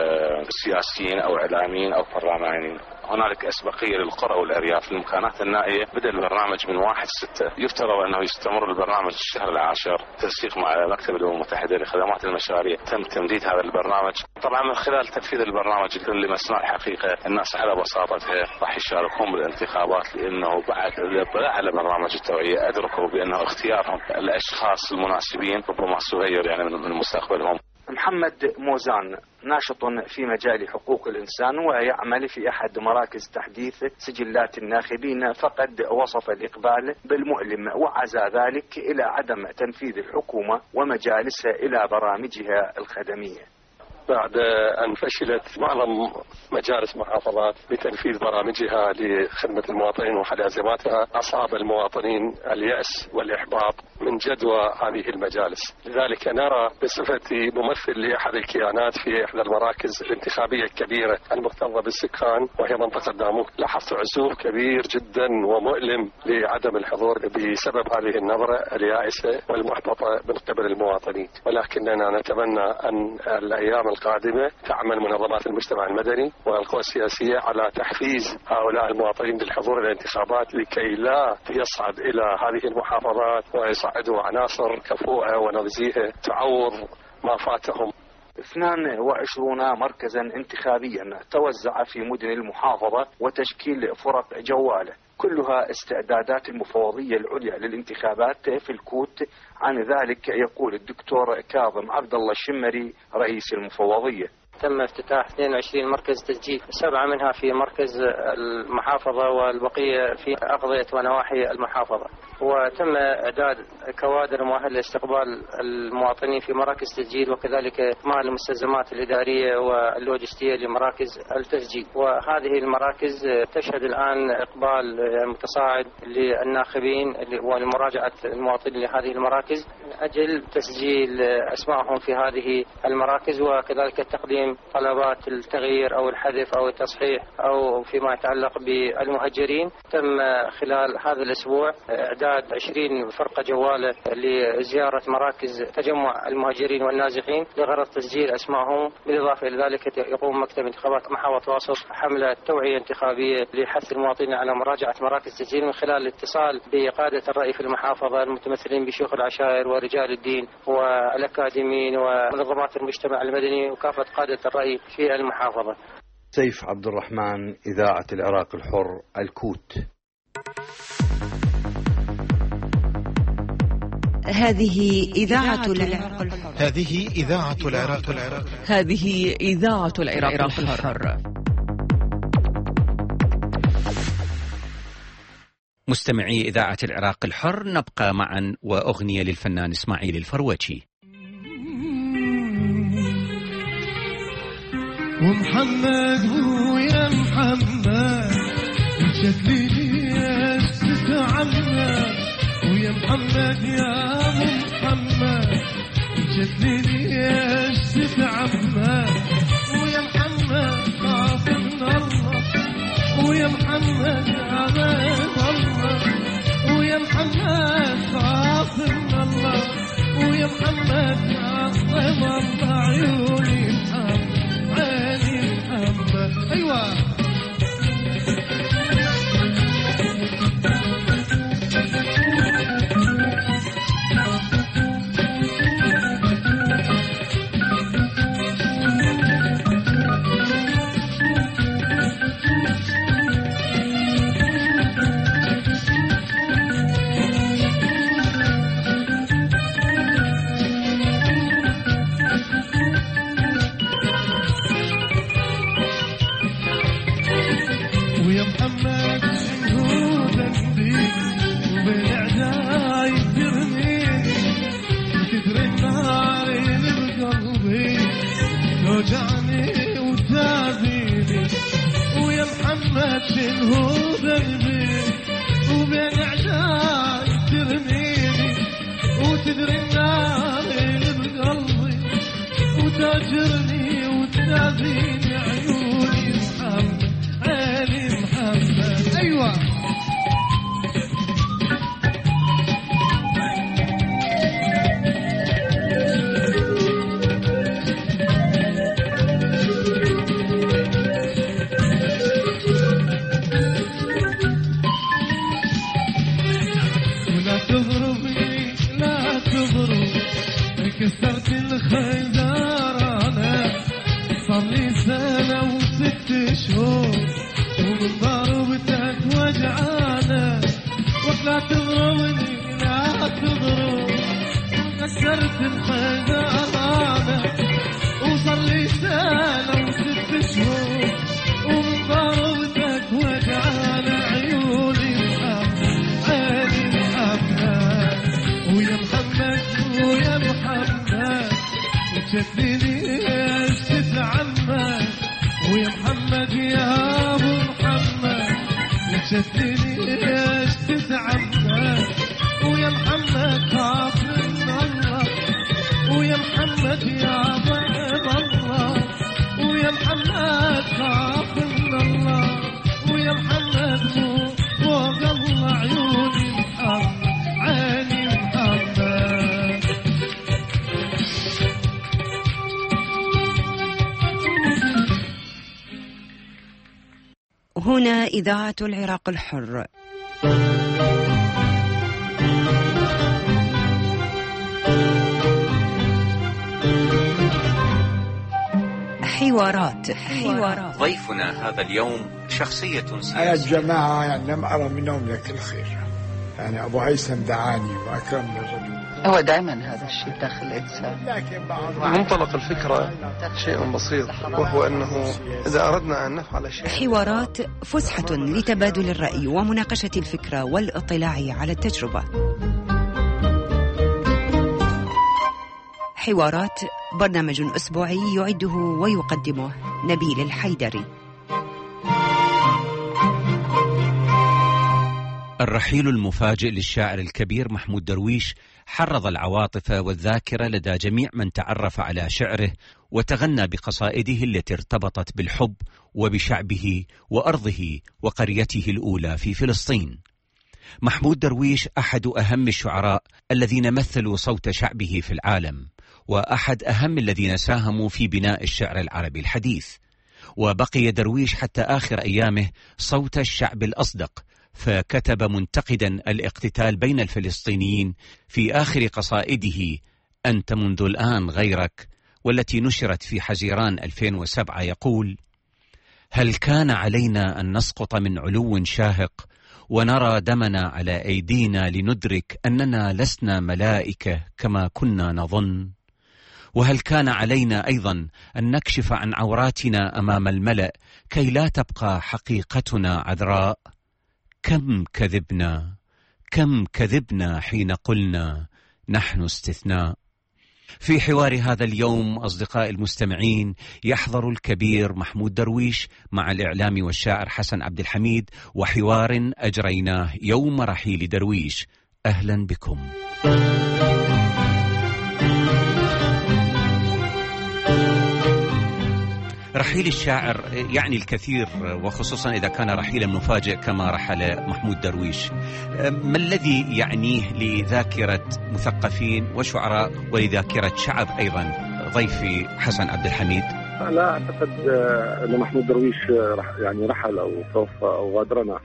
وسياسيين أو إعلاميين أو برلمانيين. هنالك أسبقية للقرى والأرياف. المكانات النائية بدأ البرنامج من واحد ستة، يفترض أنه يستمر البرنامج الشهر العاشر. تنسيق مع مكتب الأمم المتحدة لخدمات المشاريع تم تمديد هذا البرنامج. طبعا من خلال تنفيذ البرنامج اللي مسنا الحقيقة الناس على بساطتها راح يشاركون بالانتخابات، لأنه بعد الاطلاع على برنامج التوعية أدركوا بأنه اختيارهم الأشخاص المناسبين ربما صغير يعني من مستقبلهم. محمد موزان ناشط في مجال حقوق الإنسان ويعمل في أحد مراكز تحديث سجلات الناخبين، فقد وصف الإقبال بالمؤلم وعزى ذلك إلى عدم تنفيذ الحكومة ومجالسها إلى برامجها الخدمية. بعد أن فشلت معظم مجالس محافظات بتنفيذ برامجها لخدمة المواطنين وحلازماتها، أصاب المواطنين اليأس والإحباط من جدوى هذه المجالس. لذلك نرى بصفتي ممثل لأحد الكيانات في إحدى المراكز الانتخابية الكبيرة المكتظة بالسكان وهي منطقة داموك، لاحظت عزوف كبير جدا ومؤلم لعدم الحضور بسبب هذه النظرة اليائسة والمحبطة من قبل المواطنين. ولكننا نتمنى أن الأيام القادمة تعمل منظمات المجتمع المدني والقوى السياسية على تحفيز هؤلاء المواطنين للحضور إلى الانتخابات لكي لا يصعد إلى هذه المحافظات ويصعدوا عناصر كفؤة ونزيهة تعوض ما فاتهم. اثنان وعشرون مركزا انتخابيا توزع في مدن المحافظة وتشكيل فرق جوالة، كلها استعدادات المفوضية العليا للانتخابات في الكوت. عن ذلك يقول الدكتور كاظم عبد الله الشمري رئيس المفوضية: تم افتتاح اثنين وعشرين مركز تسجيل، سبعة منها في مركز المحافظة والبقية في أقضية ونواحي المحافظة، وتم إعداد كوادر مؤهلة لاستقبال المواطنين في مراكز تسجيل، وكذلك مع المستلزمات الإدارية واللوجستية لمراكز التسجيل. وهذه المراكز تشهد الآن إقبال متصاعد للناخبين ولمراجعة المواطنين لهذه المراكز أجل تسجيل أسمائهم في هذه المراكز، وكذلك التقديم طلبات التغيير أو الحذف أو التصحيح أو فيما يتعلق بالمهجرين. تم خلال هذا الأسبوع إعداد عشرين فرقة جوالة لزيارة مراكز تجمع المهجرين والنازحين لغرض تسجيل أسمائهم. بالإضافة إلى ذلك يقوم مكتب انتخابات محافظة واسط حملة توعية انتخابية لحث المواطنين على مراجعة مراكز التسجيل من خلال الاتصال بقادة الرأي في المحافظة المتمثلين بشيوخ العشائر ورجال الدين والأكاديميين ومنظمات المجتمع المدني وكافة قادة قادة الرأي في المحافظة. سيف عبد الرحمن، إذاعة العراق الحر، الكوت. هذه إذاعة العراق الحر. هذه إذاعة العراق الحر. هذه إذاعة العراق الحر. مستمعي إذاعة العراق الحر، نبقى معا وأغنية للفنان إسماعيل الفروجي. ومحمد ويا محمد شكلي ليش تتعمد، ويا محمد يا محمد شكلي ليش تتعمد، ويا محمد خاف من الله، ويا محمد عبد الله، ويا محمد خاف من الله، ويا محمد عظم الله عيوني محمد عيني محمد. أيوة وجعني وتابيني، ويا محمد شنو ذنبي، وبين اعداي ترميني، وتدري النار اللي بقلبي، وتاجرني وتناديني عيوني محمد عيني محمد. ايوه كسرت الخيدار انا، صار لي سنه وست شهور، ومن ضربتك وجعانه، ولا تضربني لا تضرب، كسرت الخيدار انا، وصار لي سنه وست شهور، ومن ضربتك وجعانه، عيوني محمد عيني محمد، ويا محمد ويا محمد شكلي ليش تتعمد، ويا محمد يا ابو محمد شكلي ليش تتعمد، ويا محمد خاف من الله، ويا محمد يا ضيب الله، ويا محمد خاف من الله، ويا محمد فوق الله عيوني محمد عيني محمد. هنا إذاعة العراق الحر. حوارات حوارات ضيفنا هذا اليوم شخصية سياسية. يا جماعة يعني لم أرى منهم لك الخير، يعني أبو هيثم دعاني وأكرمني الرجل. هو دائما هذا الشيء داخل الإنسان. منطلق الفكرة شيء بسيط، وهو أنه إذا أردنا أن نفعل شيء. حوارات فسحة لتبادل الرأي ومناقشة الفكرة والاطلاع على التجربة. حوارات برنامج أسبوعي يعده ويقدمه نبيل الحيدري. الرحيل المفاجئ للشاعر الكبير محمود درويش حرض العواطف والذاكرة لدى جميع من تعرف على شعره وتغنى بقصائده التي ارتبطت بالحب وبشعبه وأرضه وقريته الأولى في فلسطين. محمود درويش أحد أهم الشعراء الذين مثلوا صوت شعبه في العالم، وأحد أهم الذين ساهموا في بناء الشعر العربي الحديث، وبقي درويش حتى آخر أيامه صوت الشعب الأصدق، فكتب منتقدا الاقتتال بين الفلسطينيين في آخر قصائده: أنت منذ الآن غيرك والتي نشرت في حزيران ألفين وسبعة يقول: هل كان علينا أن نسقط من علو شاهق ونرى دمنا على أيدينا لندرك أننا لسنا ملائكة كما كنا نظن؟ وهل كان علينا أيضا أن نكشف عن عوراتنا أمام الملأ كي لا تبقى حقيقتنا عذراء؟ كم كذبنا، كم كذبنا حين قلنا نحن استثناء. في حوار هذا اليوم أصدقائي المستمعين يحضر الكبير محمود درويش مع الإعلامي والشاعر حسن عبد الحميد، وحوار أجريناه يوم رحيل درويش. أهلا بكم. رحيل الشاعر يعني الكثير، وخصوصا إذا كان رحيلا مفاجئ كما رحل محمود درويش. ما الذي يعنيه لذاكرة مثقفين وشعراء ولذاكرة شعب أيضا ضيفي حسن عبد الحميد؟ لا أعتقد أن محمود درويش يعني رحل أو توفى أو غادرنا.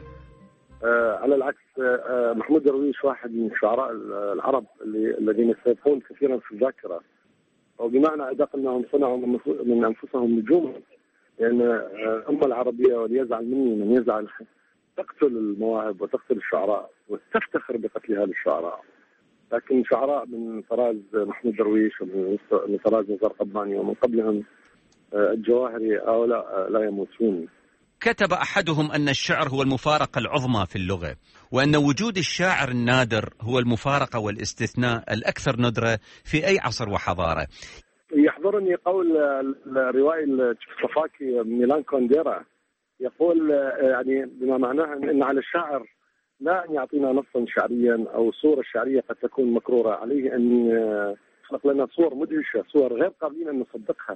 على العكس، محمود درويش واحد من الشعراء العرب الذين سيبقون كثيرا في الذاكرة، أو بمعنى أدق أنهم صنعوا من أنفسهم نجوما. لأن يعني الأمة العربية، وليزعل مني من يزعل، تقتل المواهب وتقتل الشعراء وتفتخر بقتلها للشعراء. لكن شعراء من طراز محمود درويش ومن طراز نزار قباني ومن قبلهم الجواهري هؤلاء لا يموتون. كتب أحدهم أن الشعر هو المفارقة العظمى في اللغة، وأن وجود الشاعر النادر هو المفارقة والاستثناء الأكثر ندرة في أي عصر وحضارة. يحضرني قول الروائي التشيكوسلوفاكي ميلان كونديرا، يقول يعني بما معناه أن على الشاعر لا أن يعطينا نصا شعريا أو صورة شعرية قد تكون مكرورة، عليه أن يخلق لنا صور مدهشة، صور غير قابلين أن نصدقها.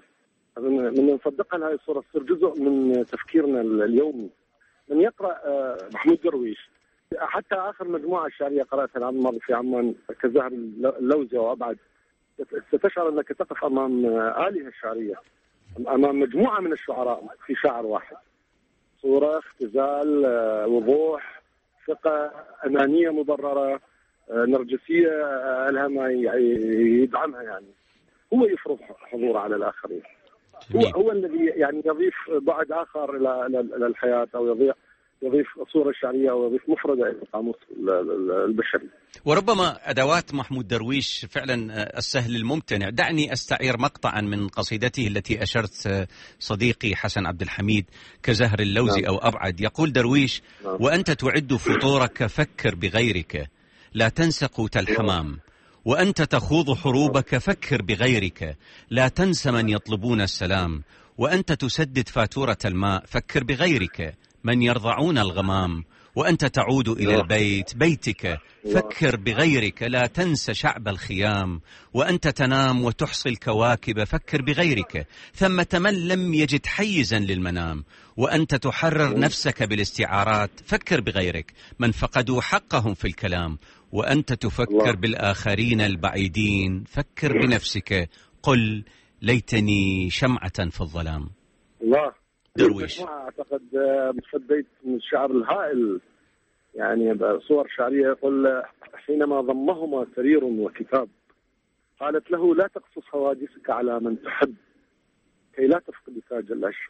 من نصدقها هذه الصورة تصير جزء من تفكيرنا اليومي. من يقرأ محمود درويش، حتى آخر مجموعة شعرية قرأتها العام الماضي في عمان كزهر اللوزي وأبعد، ستشعر أنك تقف أمام آلهة الشعرية، أمام مجموعة من الشعراء في شاعر واحد. صورة، اختزال، وضوح، ثقة، أنانية مبررة، نرجسية لها ما يدعمها. يعني هو يفرض حضوره على الآخرين. هو, هو الذي يعني يضيف بعد آخر إلى إلى الحياة، أو يضيف يضيف صورة شعرية أو يضيف مفردة إلى القاموس البشري. وربما أدوات محمود درويش فعلا السهل الممتنع. دعني أستعير مقطعا من قصيدته التي أشرت صديقي حسن عبد الحميد كزهر اللوزي نعم. أو أبعد. يقول درويش نعم. وأنت تعد فطورك فكر بغيرك، لا تنس قوت الحمام. وأنت تخوض حروبك فكر بغيرك، لا تنس من يطلبون السلام. وأنت تسدد فاتورة الماء فكر بغيرك، من يرضعون الغمام. وأنت تعود إلى البيت بيتك فكر بغيرك، لا تنس شعب الخيام. وأنت تنام وتحصي الكواكب فكر بغيرك، ثمة من لم يجد حيزا للمنام. وأنت تحرر نفسك بالاستعارات فكر بغيرك، من فقدوا حقهم في الكلام. وأنت تفكر بالآخرين البعيدين فكر بنفسك، قل ليتني شمعة في الظلام. الله درويش. أعتقد متفديت من الشعر الهائل، يعني صور شعرية. يقول حينما ضمهما سرير وكتاب قالت له لا تقصص حوادثك على من تحب كي لا تفقد تاج العشق،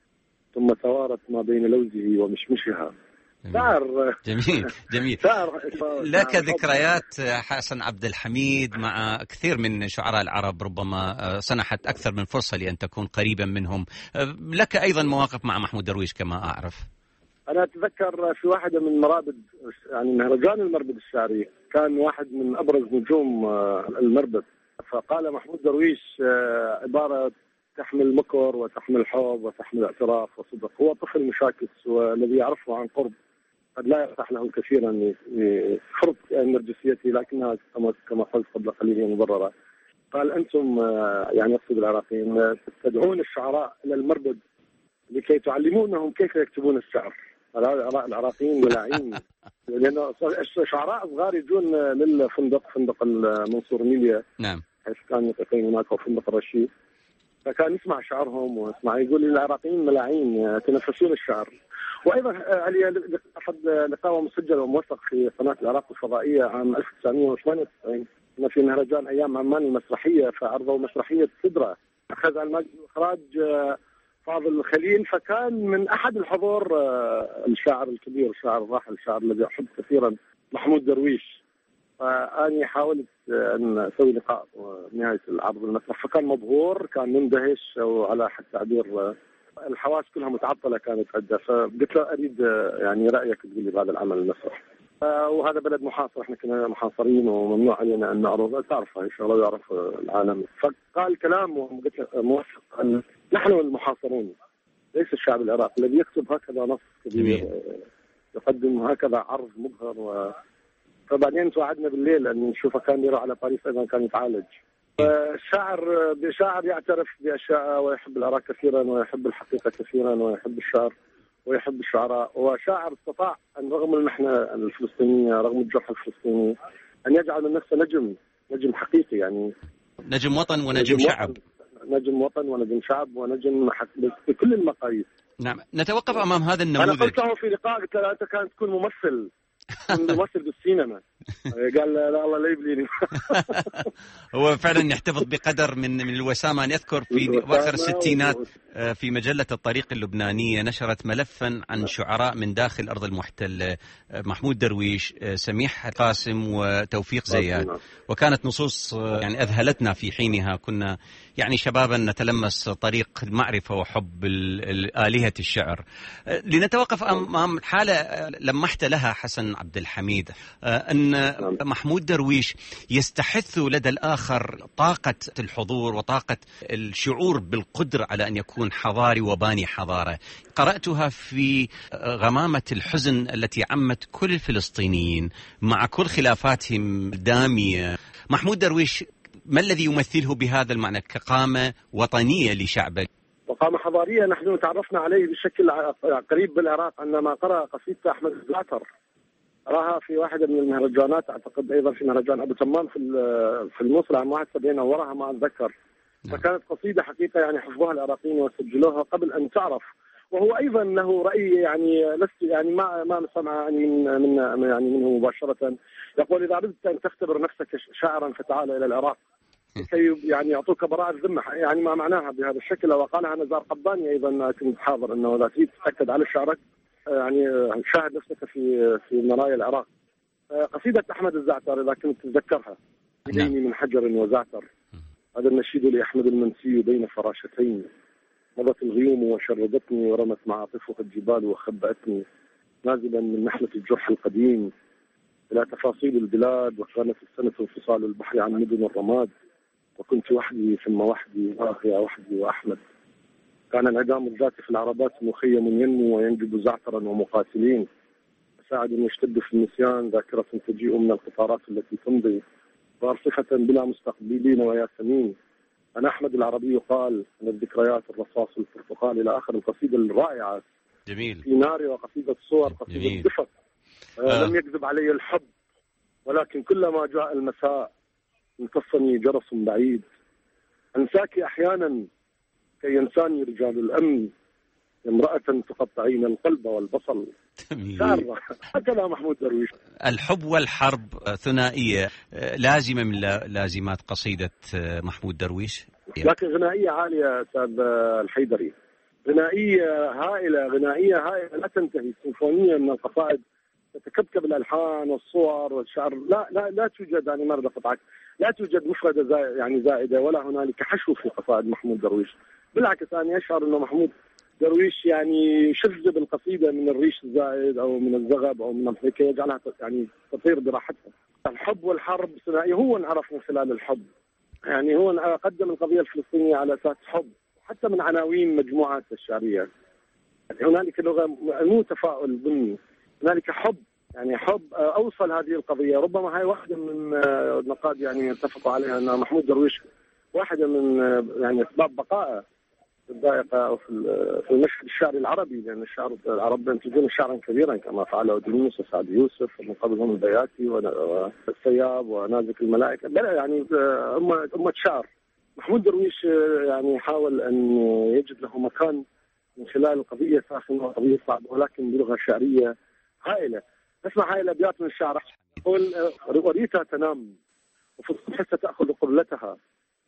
ثم توارت ما بين لوزه ومشمشها. جميل جميل, جميل. لك ذكريات حسن عبد الحميد مع كثير من شعراء العرب، ربما سنحت أكثر من فرصة لأن تكون قريبا منهم. لك أيضا مواقف مع محمود درويش كما أعرف. أنا أتذكر في واحدة من مرابد، يعني مهرجان المربد الشعري، كان واحد من أبرز نجوم المربد، فقال محمود درويش عبارة تحمل مكر وتحمل حب وتحمل اعتراف وصدق. هو طفل مشاكس والذي يعرفه عن قرب قد لا يفتح له كثيرا فرض نرجسيته، لكنها كما قلت قبل قليل هي مبررة. قال أنتم يعني يقصد العراقيين تدعون الشعراء إلى المربد لكي تعلمونهم كيف يكتبون الشعر. العراقيين ملاعين، لأن شعراء صغار يجون للفندق، فندق المنصور ميليا نعم حيث كان يقيم هناك، وفندق الرشيد، فكان يسمع شعرهم ويسمع يقول العراقيين ملاعين يتنفسون الشعر. وايضا علي احد لقاء مسجل وموثق في قناه العراق الفضائيه عام ألف وتسعمئة وثمانية وتسعين في مهرجان ايام عمان المسرحيه، فعرضوا مسرحيه سدره أخذ على المجد وإخراج فاضل الخليل، فكان من أحد الحضور الشاعر الكبير الشاعر الراحل الشاعر الذي أحب كثيرا محمود درويش. فأني حاولت أن أسوي لقاء نهاية العرض المسرح، فكان مبهور، كان مندهش، وعلى حد تعبير الحواس كلها متعطلة كانت عنده. فقلت له أريد يعني رأيك تقول لي بعد العمل المسرح. وهذا بلد محاصر، احنا كنا محاصرين وممنوع علينا ان نعرض، تعرف هاي شغله ويعرف العالم. فقال كلام موثق ان نحن المحاصرون ليس الشعب العراقي الذي يكتب هكذا نص كبير يقدم هكذا عرض مبهر. و... فبعدين توعدنا بالليل ان نشوفه كان يروح على باريس ايضا كان يتعالج. الشاعر بشاعر يعترف باشياء ويحب العراق كثيرا ويحب الحقيقه كثيرا ويحب الشعر ويحب الشعراء، وشاعر استطاع أن رغم المحنة الفلسطينية رغم الجرح الفلسطيني أن يجعل من نفسه نجم نجم حقيقي، يعني نجم وطن ونجم نجم شعب وطن نجم وطن ونجم شعب ونجم بكل المقاييس. نعم، نتوقف أمام هذا النموذج. أنا قلت له في لقاء، قلت له أنت كانت تكون ممثل ممثل بالسينما. قال لا الله لا يبليني. هو فعلا يحتفظ بقدر من من الوسامة. أن يذكر في أواخر الستينات في مجلة الطريق اللبنانية نشرت ملفا عن شعراء من داخل أرض المحتل، محمود درويش، سميح قاسم وتوفيق زياد، وكانت نصوص يعني أذهلتنا في حينها. كنا يعني شبابا نتلمس طريق المعرفة وحب آلهة الشعر. لنتوقف أمام حالة لمحت لها حسن عبد الحميد، أن محمود درويش يستحث لدى الآخر طاقة الحضور وطاقة الشعور بالقدرة على أن يكون حضاري وباني حضارة. قرأتها في غمامة الحزن التي عمت كل الفلسطينيين مع كل خلافاتهم الدامية. محمود درويش ما الذي يمثله بهذا المعنى كقامة وطنية لشعبه؟ وقامة حضارية نحن تعرفنا عليه بشكل قريب بالعراق عندما قرأ قصيدة أحمد الزعتر، راها في واحدة من المهرجانات، أعتقد أيضا في مهرجان أبو تمام في في الموصل عام واحد وسبعين أو وراها ما أتذكر. فكانت قصيدة حقيقة يعني حفظوها العراقيين وسجلوها قبل أن تعرف. وهو أيضا له رأي يعني لست يعني ما ما سمع يعني من من يعني منه مباشرة، يقول إذا أردت أن تختبر نفسك شاعرا فتعال إلى العراق كي يعني يعطوك براءة الذمة، يعني ما معناها بهذا الشكل. وقالها نزار قباني أيضا كنت حاضر، أنه إذا تريد تتأكد على شعرك يعني شاهد نفسك في في مرايا العراق. قصيدة أحمد الزعتر إذا كنت تتذكرها، إليني من حجر وزعتر، هذا النشيد لأحمد المنسي بين فراشتين، مضت الغيوم وشردتني ورمت معاطفها الجبال وخبأتني، نازلا من نحلة الجرح القديم إلى تفاصيل البلاد، وكانت السنة انفصال البحر عن مدن الرماد، وكنت وحدي ثم وحدي واقع وحدي وأحمد. كان انعدام الذات في العربات مخيم ينمو وينجب زعترا ومقاتلين، ساعد يشتد في النسيان، ذاكرة تجيء من القطارات التي تمضي، وارصفة بلا مستقبلين وياسمين. أنا أحمد العربي قال من الذكريات الرصاص البرتقال إلى آخر القصيدة الرائعة. جميل. في ناري وقصيدة صور، قصيدة دفق. آه. لم يكذب علي الحب، ولكن كلما جاء المساء انتصني جرس بعيد. أنساك أحيانا كي ينساني رجال الأمن، امرأة تقطعين القلب والبصل. هكذا محمود درويش. الحب والحرب ثنائية لازمة من لازمات قصيدة محمود درويش، لكن غنائية عالية أستاذ الحيدري، غنائية هائلة، غنائية هائلة لا تنتهي، سيمفونية من القصائد تتكبكب الألحان والصور والشعر. لا لا لا توجد، يعني مرة قطعك لا توجد مفردة زائد يعني زائدة، ولا هنالك حشو في قصائد محمود درويش. بالعكس أنا أشعر أنه محمود درويش يعني شذب القصيدة من الريش الزائد أو من الزغب أو من هيك يجعلها يعني تطير براحتها. الحب والحرب ثنائي، هو انعرف من خلال الحب، يعني هو قدم القضية الفلسطينية على أساس حب، حتى من عناوين مجموعات الشعرية. يعني هنالك لغة مو تفاؤل ضمني، هنالك حب، يعني حب أوصل هذه القضية. ربما هاي واحدة من النقاد يعني اتفقوا عليها أن محمود درويش واحدة من يعني أسباب بقائه في الضائقة أو في المشهد الشعري العربي، لأن الشعر العرب ينتجون شعرا كبيرا كما فعل أودينوس وسعد يوسف ومن قبلهم البياتي والسياب ونازك الملائكة، بل يعني أمة أمة شعر. محمود درويش يعني حاول أن يجد له مكان من خلال القضية ساخنة وقضية صعبة، ولكن بلغة شعرية هائلة. اسمع هاي الأبيات من الشعر، يقول: وريتها تنام وفي الصبح ستأخذ قبلتها،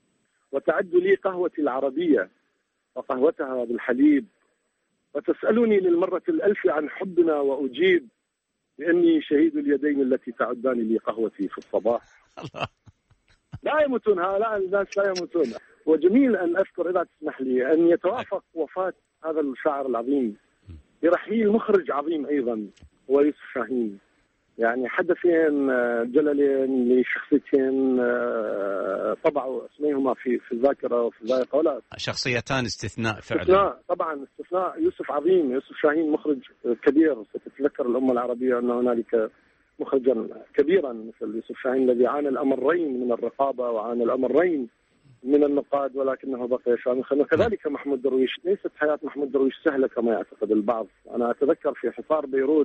وتعد لي قهوتي العربية وقهوتها بالحليب، وتسألني للمرة الألف عن حبنا، وأجيب بأني شهيد اليدين التي تعدان لي قهوتي في الصباح. لا يموتون هؤلاء الناس، لا يموتون. وجميل أن أذكر إذا تسمح لي أن يتوافق وفاة هذا الشاعر العظيم برحيل مخرج عظيم أيضا هو يوسف شاهين. يعني حدثين جللين لشخصيتين طبعوا اسميهما في في الذاكرة وفي الذاكرة، ولا شخصيتان استثناء فعلا. استثناء طبعا، استثناء. يوسف عظيم، يوسف شاهين مخرج كبير. ستتذكر الأمة العربية أن هنالك مخرجا كبيرا مثل يوسف شاهين الذي عانى الأمرين من الرقابة وعانى الأمرين من النقاد، ولكنه بقي شامخا. وكذلك محمود درويش. ليست حياة محمود درويش سهلة كما يعتقد البعض. أنا أتذكر في حصار بيروت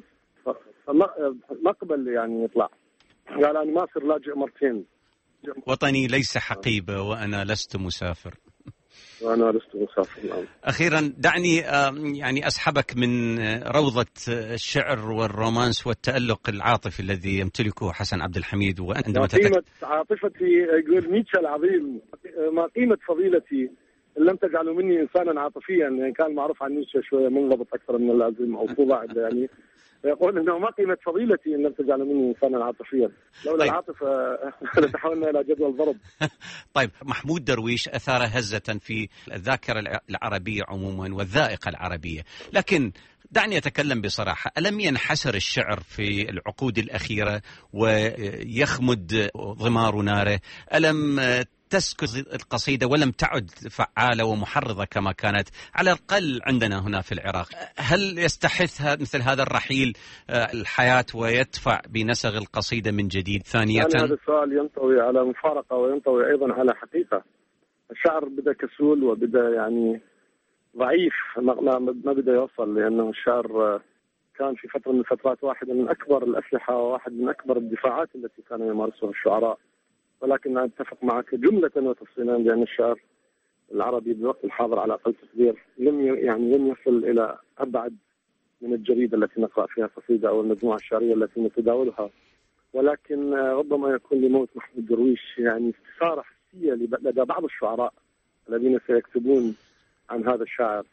مقبل يعني يطلع قال أنا ما أصير لاجئ مرتين. وطني ليس حقيبة وأنا لست مسافر. وأنا لست مسافر الآن. أخيرا دعني يعني أسحبك من روضة الشعر والرومانس والتألق العاطفي الذي يمتلكه حسن عبد الحميد. وعندما تتك... قيمة عاطفتي يقول نيتشه العظيم، ما قيمة فضيلتي إن لم تجعلوا مني إنسانا عاطفيا. يعني كان معروف عن نيتشه شوية منضبط أكثر من اللازم أو فظاع يعني. يقول انه ما قيمه فضيلتي ان لم تجعل مني انسانا عاطفيا، لولا طيب. العاطفه لتحولنا الى جدول ضرب. طيب محمود درويش اثار هزه في الذاكره العربيه عموما والذائقه العربيه، لكن دعني اتكلم بصراحه، الم ينحسر الشعر في العقود الاخيره ويخمد ضمار ناره؟ الم تسكت القصيدة ولم تعد فعالة ومحرضة كما كانت على الأقل عندنا هنا في العراق؟ هل يستحث مثل هذا الرحيل الحياة ويدفع بنسغ القصيدة من جديد ثانية؟ يعني هذا السؤال ينطوي على مفارقة وينطوي أيضا على حقيقة. الشعر بدأ كسول وبدأ يعني ضعيف، ما بدأ يوصل، لأنه الشعر كان في فترة من الفترات واحدة من أكبر الأسلحة وواحد من أكبر الدفاعات التي كانوا يمارسها الشعراء. ولكن أتفق معك جملة وتفصيلا بأن الشعر العربي بالوقت الحاضر على أقل تقدير لم يعني لم يصل إلى أبعد من الجريدة التي نقرأ فيها قصيدة أو المجموعة الشعرية التي نتداولها. ولكن ربما يكون لموت محمود درويش يعني استثارة حسية لدى بعض الشعراء الذين سيكتبون عن هذا الشاعر،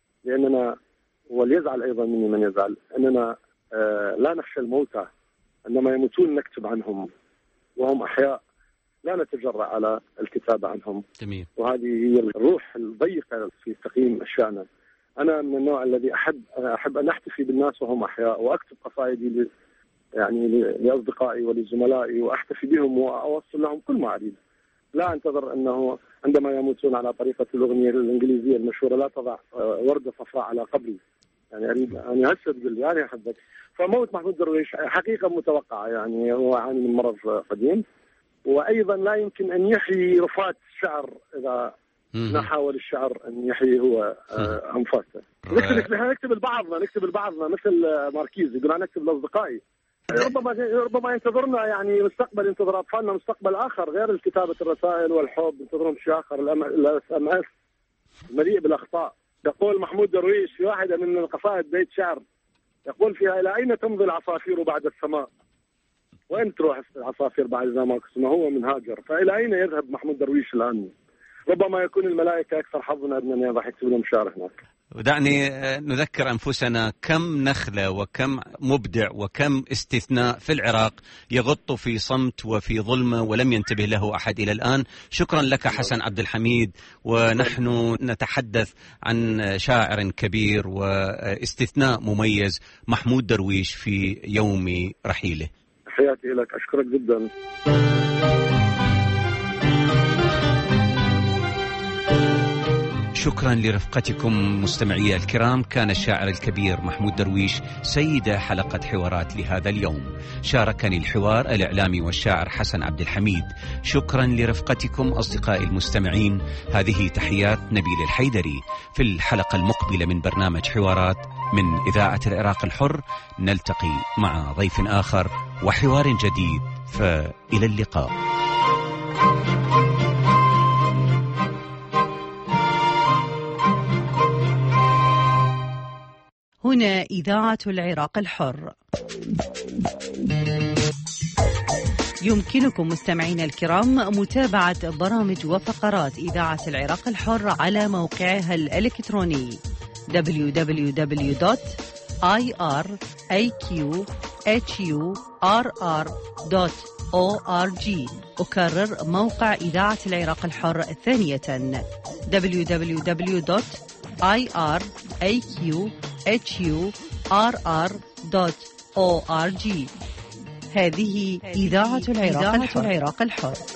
لأننا وليزعل أيضا مني من يزعل أننا لا نخشى الموتى، إنما يموتون نكتب عنهم وهم أحياء، لا نتجرأ على الكتابة عنهم. جميل. وهذه هي الروح الضيقة في تقييم أشياءنا. أنا من النوع الذي أحب أحب أن أحتفي بالناس وهم أحياء، وأكتب قصائدي ل... يعني لأصدقائي ولزملائي وأحتفي بهم وأوصل لهم كل ما أريد. لا أنتظر أنه عندما يموتون على طريقة الأغنية الإنجليزية المشهورة لا تضع وردة صفراء على قبري. يعني أريد أن يهسد قل يعني أحبك. فموت محمود درويش حقيقة متوقعة، يعني هو يعاني من مرض قديم، وأيضا لا يمكن أن يحيي رفات الشعر إذا ما حاول الشعر أن يحيي هو أنفاسه. نكتب نكتب لبعضنا نكتب لبعضنا مثل ماركيز يقول أنا أكتب لأصدقائي. ربما ربما ينتظرنا يعني مستقبل، ينتظر أطفالنا مستقبل آخر غير كتابة الرسائل والحب، ينتظرهم شيء آخر، الاس ام اس مليء بالأخطاء. يقول محمود درويش في واحدة من القصائد بيت شعر يقول فيها: إلى أين تمضي العصافير بعد السماء؟ وين تروح العصافير بعد إذا ما قسمه هو من هاجر؟ فإلى أين يذهب محمود درويش الآن؟ ربما يكون الملائكة أكثر حظنا أننا راح يكتبوا لهم شعر هناك. ودعني نذكر أنفسنا كم نخلة وكم مبدع وكم استثناء في العراق يغط في صمت وفي ظلمة ولم ينتبه له أحد إلى الآن. شكرا لك حسن عبد الحميد، ونحن نتحدث عن شاعر كبير واستثناء مميز محمود درويش في يوم رحيله. حياتي لك، أشكرك جدا. شكرا لرفقتكم مستمعي الكرام. كان الشاعر الكبير محمود درويش سيد حلقة حوارات لهذا اليوم. شاركني الحوار الإعلامي والشاعر حسن عبد الحميد. شكرا لرفقتكم أصدقائي المستمعين. هذه تحيات نبيل الحيدري. في الحلقة المقبلة من برنامج حوارات من إذاعة العراق الحر نلتقي مع ضيف آخر وحوار جديد، فإلى اللقاء. هنا إذاعة العراق الحر. يمكنكم مستمعينا الكرام متابعة برامج وفقرات إذاعة العراق الحر على موقعها الإلكتروني دبليو دبليو دبليو دوت آي آر إيه كيو إتش يو آر آر دوت أو آر جي. أكرر موقع إذاعة العراق الحر ثانية دبليو دبليو دبليو دوت آي آر إيه كيو إتش يو آر آر دوت أو آر جي. هذه إذاعة العراق الحر.